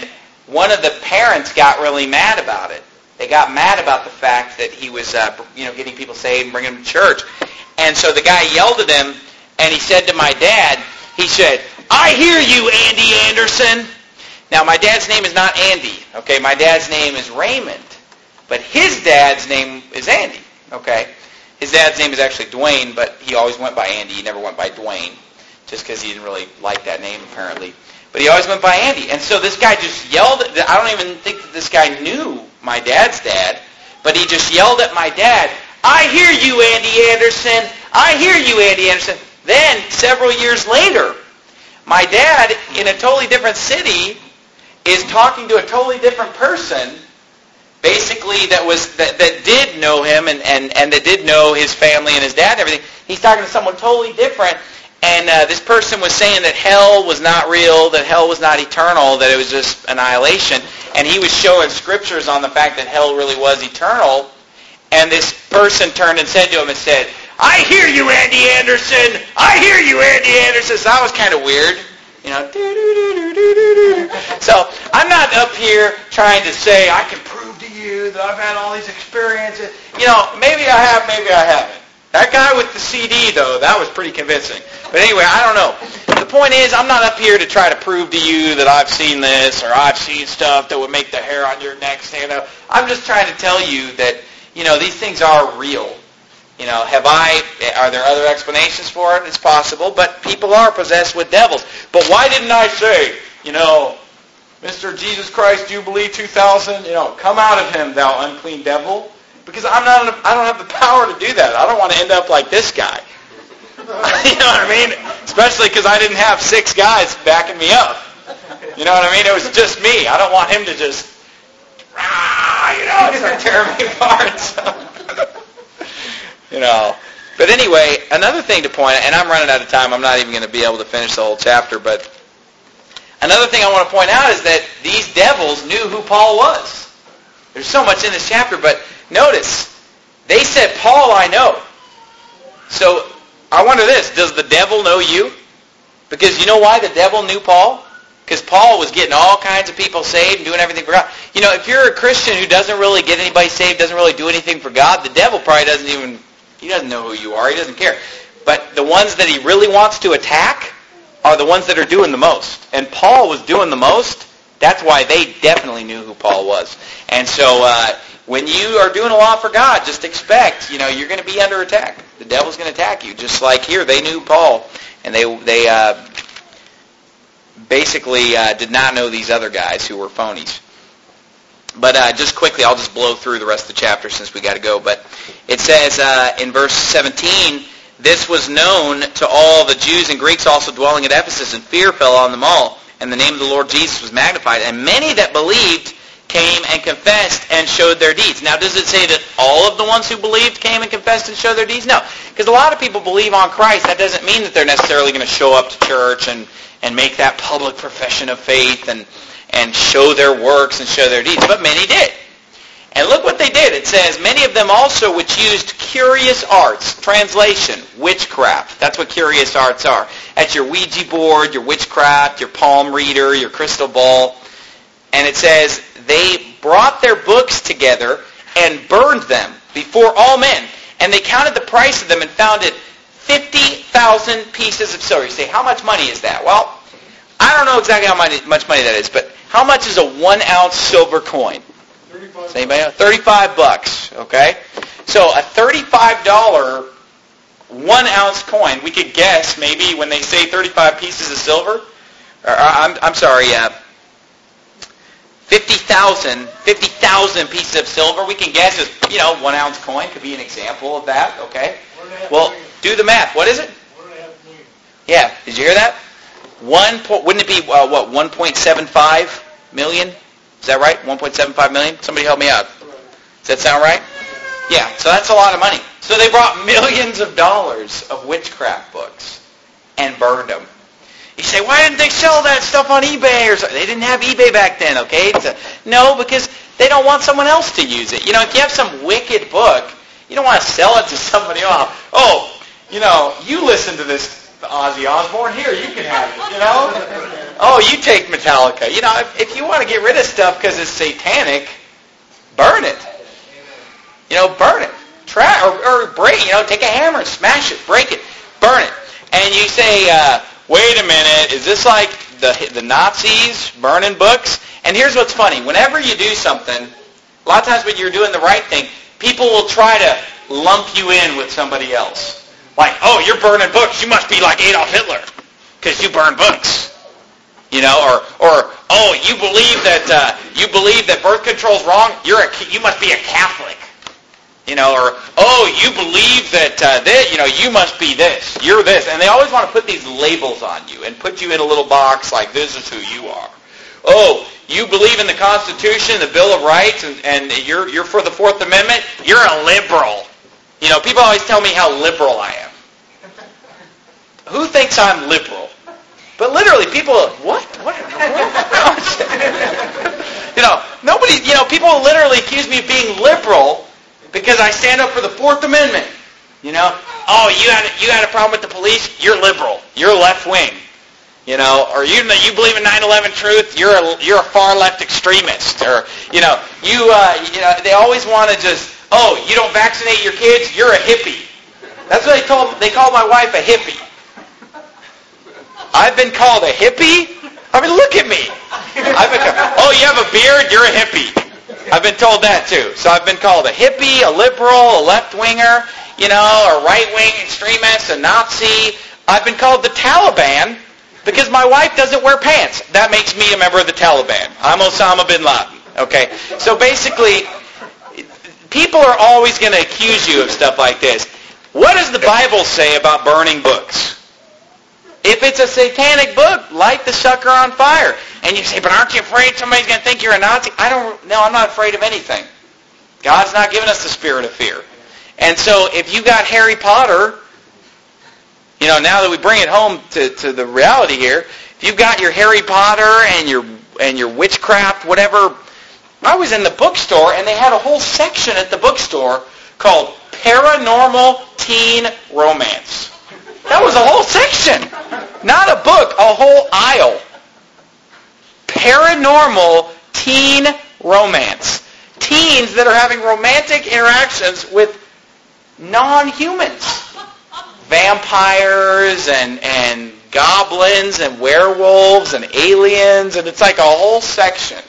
one of the parents got really mad about it. They got mad about the fact that he was, uh, you know, getting people saved and bringing them to church. And so the guy yelled at him, and he said to my dad, he said, "I hear you, Andy Anderson." Now, my dad's name is not Andy, okay? My dad's name is Raymond. But his dad's name is Andy, okay? His dad's name is actually Dwayne, but he always went by Andy. He never went by Dwayne, just because he didn't really like that name, apparently. But he always went by Andy. And so this guy just yelled at, I don't even think that this guy knew my dad's dad, but he just yelled at my dad, "I hear you, Andy Anderson. I hear you, Andy Anderson." Then, several years later, my dad, in a totally different city, is talking to a totally different person, basically that was that, that did know him and, and, and that did know his family and his dad and everything. He's talking to someone totally different, and uh, this person was saying that hell was not real, that hell was not eternal, that it was just annihilation, and he was showing scriptures on the fact that hell really was eternal, and this person turned and said to him and said, "I hear you, Andy Anderson! I hear you, Andy Anderson!" So that was kind of weird. You know, doo-doo-doo-doo-doo-doo. So I'm not up here trying to say I can prove to you that I've had all these experiences. You know, maybe I have, maybe I haven't. That guy with the C D, though, that was pretty convincing. But anyway, I don't know. The point is, I'm not up here to try to prove to you that I've seen this or I've seen stuff that would make the hair on your neck stand up. I'm just trying to tell you that, you know, these things are real. You know, have I, are there other explanations for it? It's possible, but people are possessed with devils. But why didn't I say, you know, Mister Jesus Christ Jubilee two thousand, you know, come out of him, thou unclean devil? Because I'm not, I don't have the power to do that. I don't want to end up like this guy. You know what I mean? Especially because I didn't have six guys backing me up. You know what I mean? It was just me. I don't want him to just, rah, you know, start tearing me apart. So. You know, but anyway, another thing to point out, and I'm running out of time, I'm not even going to be able to finish the whole chapter, but another thing I want to point out is that these devils knew who Paul was. There's so much in this chapter, but notice, they said, "Paul, I know." So, I wonder this, does the devil know you? Because you know why the devil knew Paul? Because Paul was getting all kinds of people saved and doing everything for God. You know, if you're a Christian who doesn't really get anybody saved, doesn't really do anything for God, the devil probably doesn't even... He doesn't know who you are. He doesn't care. But the ones that he really wants to attack are the ones that are doing the most. And Paul was doing the most. That's why they definitely knew who Paul was. And so uh, when you are doing a lot for God, just expect, you know, you're going to be under attack. The devil's going to attack you. Just like here, they knew Paul. And they they uh, basically uh, did not know these other guys who were phonies. But uh, just quickly, I'll just blow through the rest of the chapter since we got to go. But it says uh, in verse seventeen, "This was known to all the Jews and Greeks also dwelling at Ephesus, and fear fell on them all. And the name of the Lord Jesus was magnified. And many that believed came and confessed and showed their deeds." Now, does it say that all of the ones who believed came and confessed and showed their deeds? No. Because a lot of people believe on Christ. That doesn't mean that they're necessarily going to show up to church and, and make that public profession of faith and and show their works and show their deeds. But many did. And look what they did. It says, "Many of them also which used curious arts." Translation, witchcraft. That's what curious arts are. That's your Ouija board, your witchcraft, your palm reader, your crystal ball. And it says, "They brought their books together and burned them before all men. And they counted the price of them and found it fifty thousand pieces of silver." You say, how much money is that? Well, I don't know exactly how much money that is, but how much is a one-ounce silver coin? Does anybody know? thirty-five bucks, okay? So a thirty-five dollar one-ounce coin, we could guess maybe when they say thirty-five pieces of silver, or I'm, I'm sorry, uh, fifty thousand pieces of silver, we can guess is, you know, one-ounce coin could be an example of that, okay? Well, do the math. What is it? One and a half million. Yeah, did you hear that? One po- wouldn't it be, uh, what, one point seven five million? Is that right? one point seven five million? Somebody help me out. Does that sound right? Yeah, so that's a lot of money. So they brought millions of dollars of witchcraft books and burned them. You say, why didn't they sell that stuff on eBay or something? They didn't have eBay back then, okay? It's a, no, because they don't want someone else to use it. You know, if you have some wicked book, you don't want to sell it to somebody else. Oh, you know, you listen to this Ozzy Osbourne, here, you can have it, you know? Oh, you take Metallica. You know, if, if you want to get rid of stuff because it's satanic, burn it. You know, burn it. Try or, or break. You know, take a hammer and smash it, break it, burn it. And you say, uh, wait a minute, is this like the the Nazis burning books? And here's what's funny: whenever you do something, a lot of times when you're doing the right thing, people will try to lump you in with somebody else. Like, oh, you're burning books. You must be like Adolf Hitler because you burn books. You know, or or oh, you believe that uh, you believe that birth control's wrong. You're a you must be a Catholic. You know, or oh, you believe that uh, this. You know, you must be this. You're this, and they always want to put these labels on you and put you in a little box like this is who you are. Oh, you believe in the Constitution, the Bill of Rights, and, and you're you're for the Fourth Amendment. You're a liberal. You know, people always tell me how liberal I am. Who thinks I'm liberal? But literally, people, what? What? what? you know, nobody, you know, people literally accuse me of being liberal because I stand up for the Fourth Amendment. You know, oh, you had you had a problem with the police? You're liberal. You're left wing. You know, or you you believe in nine eleven truth? You're a you're a far left extremist. Or you know, you uh, you know, they always want to just, oh, you don't vaccinate your kids? You're a hippie. That's what they told they called my wife a hippie. I've been called a hippie? I mean, look at me. I've been called, oh, you have a beard? You're a hippie. I've been told that too. So I've been called a hippie, a liberal, a left-winger, you know, a right-wing extremist, a Nazi. I've been called the Taliban because my wife doesn't wear pants. That makes me a member of the Taliban. I'm Osama bin Laden. Okay? So basically, people are always going to accuse you of stuff like this. What does the Bible say about burning books? If it's a satanic book, light the sucker on fire. And you say, but aren't you afraid somebody's going to think you're a Nazi? I don't, no, I'm not afraid of anything. God's not given us the spirit of fear. And so if you got Harry Potter, you know, now that we bring it home to, to the reality here, if you've got your Harry Potter and your and your witchcraft, whatever. I was in the bookstore and they had a whole section at the bookstore called Paranormal Teen Romance. That was a whole section. Not a book, a whole aisle. Paranormal teen romance. Teens that are having romantic interactions with non-humans. Vampires and, and goblins and werewolves and aliens, and it's like a whole section.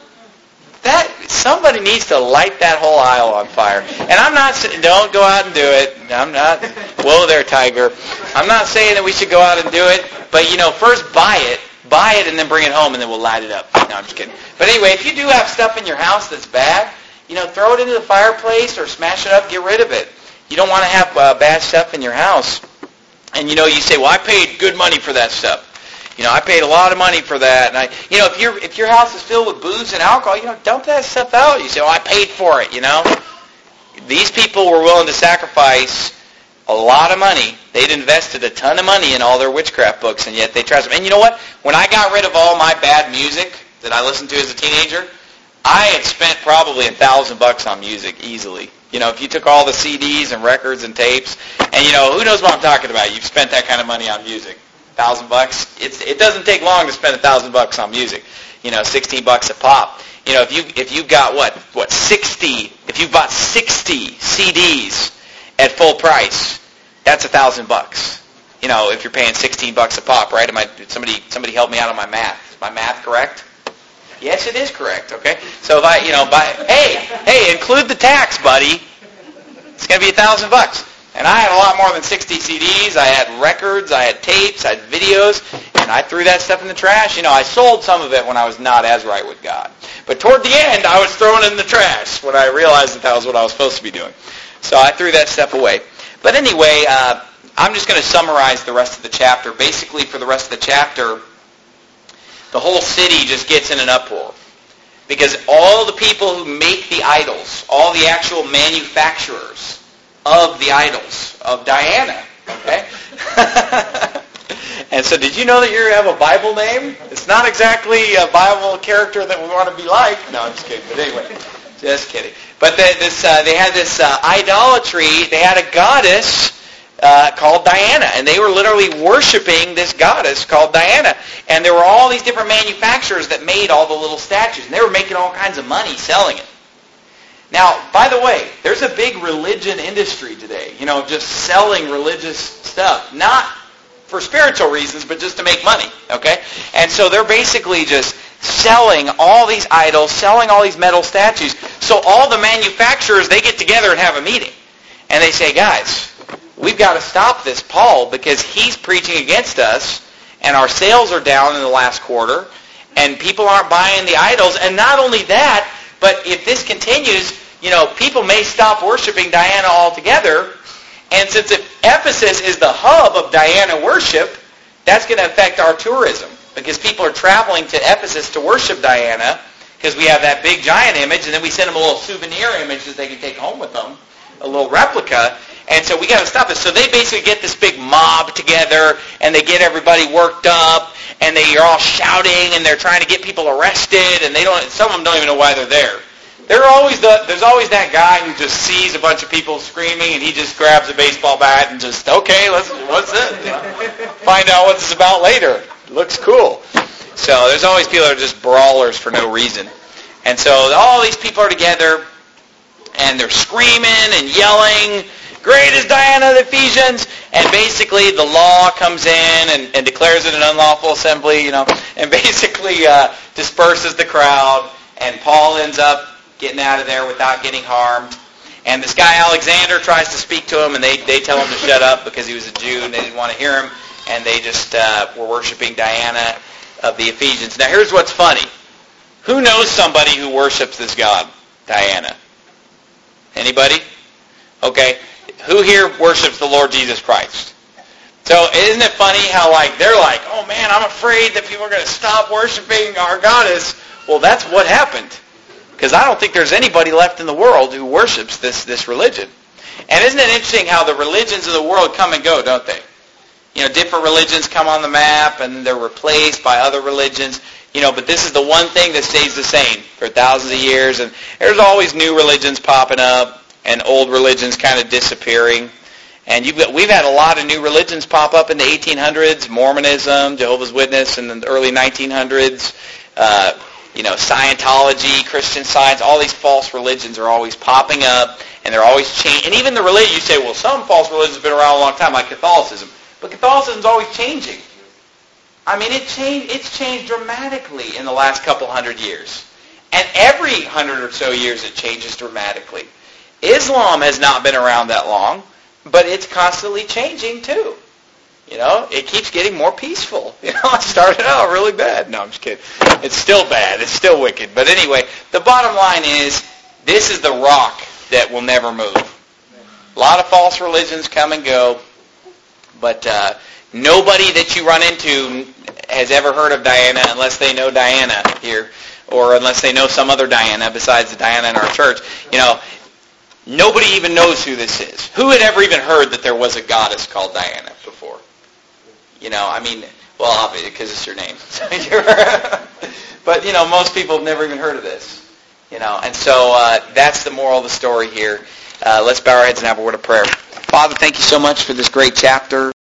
That somebody needs to light that whole aisle on fire. And I'm not saying, don't go out and do it. I'm not, whoa there, tiger. I'm not saying that we should go out and do it, but you know, first buy it, buy it and then bring it home and then we'll light it up. No, I'm just kidding. But anyway, if you do have stuff in your house that's bad, you know, throw it into the fireplace or smash it up, get rid of it. You don't want to have uh, bad stuff in your house. And you know, you say, well, I paid good money for that stuff. You know, I paid a lot of money for that. And I, you know, if your if your house is filled with booze and alcohol, you know, dump that stuff out. You say, oh, I paid for it, you know. These people were willing to sacrifice a lot of money. They'd invested a ton of money in all their witchcraft books, and yet they tried to. And you know what? When I got rid of all my bad music that I listened to as a teenager, I had spent probably a thousand bucks on music easily. You know, if you took all the C Ds and records and tapes, and you know, who knows what I'm talking about? You've spent that kind of money on music. Thousand bucks. It's, it doesn't take long to spend a thousand bucks on music. You know, sixteen bucks a pop. You know, if you if you've got what what sixty, if you bought sixty C Ds at full price, that's a thousand bucks. You know, if you're paying sixteen bucks a pop, right? Am I somebody somebody help me out on my math? Is my math correct? Yes, it is correct. Okay, so if I you know buy hey hey include the tax, buddy. It's gonna be a thousand bucks. And I had a lot more than sixty C Ds. I had records, I had tapes, I had videos, and I threw that stuff in the trash. You know, I sold some of it when I was not as right with God. But toward the end, I was throwing it in the trash when I realized that that was what I was supposed to be doing. So I threw that stuff away. But anyway, uh, I'm just going to summarize the rest of the chapter. Basically, for the rest of the chapter, the whole city just gets in an uproar. Because all the people who make the idols, all the actual manufacturers of the idols of Diana, okay? And so did you know that you have a Bible name? It's not exactly a Bible character that we want to be like. No, I'm just kidding. But anyway, just kidding. But the, this, uh, they had this uh, idolatry. They had a goddess uh, called Diana. And they were literally worshiping this goddess called Diana. And there were all these different manufacturers that made all the little statues. And they were making all kinds of money selling it. Now, by the way, there's a big religion industry today, you know, just selling religious stuff. Not for spiritual reasons, but just to make money, okay? And so they're basically just selling all these idols, selling all these metal statues. So all the manufacturers, they get together and have a meeting. And they say, guys, we've got to stop this Paul because he's preaching against us, and our sales are down in the last quarter, and people aren't buying the idols. And not only that, but if this continues, you know, people may stop worshiping Diana altogether. And since Ephesus is the hub of Diana worship, that's going to affect our tourism because people are traveling to Ephesus to worship Diana because we have that big giant image, and then we send them a little souvenir image that they can take home with them, a little replica. And so we got to stop this. So they basically get this big mob together, and they get everybody worked up, and they are all shouting, and they're trying to get people arrested, and they don't. Some of them don't even know why they're there. There are always the, there's always that guy who just sees a bunch of people screaming, and he just grabs a baseball bat and just, okay, let's, what's this? Find out what this is about later. Looks cool. So there's always people that are just brawlers for no reason. And so all these people are together, and they're screaming and yelling, great is Diana of the Ephesians, and basically the law comes in and, and declares it an unlawful assembly, you know, and basically uh, disperses the crowd, and Paul ends up getting out of there without getting harmed. And this guy Alexander tries to speak to him, and they, they tell him to shut up because he was a Jew and they didn't want to hear him, and they just uh, were worshiping Diana of the Ephesians. Now here's what's funny. Who knows somebody who worships this god, Diana? Anybody? Okay. Who here worships the Lord Jesus Christ? So isn't it funny how like they're like, oh man, I'm afraid that people are going to stop worshiping our goddess. Well, that's what happened. Because I don't think there's anybody left in the world who worships this, this religion. And isn't it interesting how the religions of the world come and go, don't they? You know, different religions come on the map and they're replaced by other religions. You know, but this is the one thing that stays the same for thousands of years. And there's always new religions popping up and old religions kind of disappearing. And you've got, we've had a lot of new religions pop up in the eighteen hundreds, Mormonism, Jehovah's Witness in the early nineteen hundreds, uh, you know, Scientology, Christian Science, all these false religions are always popping up, and they're always changing. And even the religion, you say, well, some false religions have been around a long time, like Catholicism. But Catholicism's always changing. I mean, it changed, it's changed dramatically in the last couple hundred years. And every hundred or so years it changes dramatically. Islam has not been around that long, but it's constantly changing too. You know, it keeps getting more peaceful. You know, it started out really bad. No, I'm just kidding. It's still bad. It's still wicked. But anyway, the bottom line is, this is the rock that will never move. A lot of false religions come and go, but uh, nobody that you run into has ever heard of Diana unless they know Diana here, or unless they know some other Diana besides the Diana in our church. You know, nobody even knows who this is. Who had ever even heard that there was a goddess called Diana before? You know, I mean, well, obviously, because it's your name. But, you know, most people have never even heard of this. You know, and so uh, that's the moral of the story here. Uh, let's bow our heads and have a word of prayer. Father, thank you so much for this great chapter.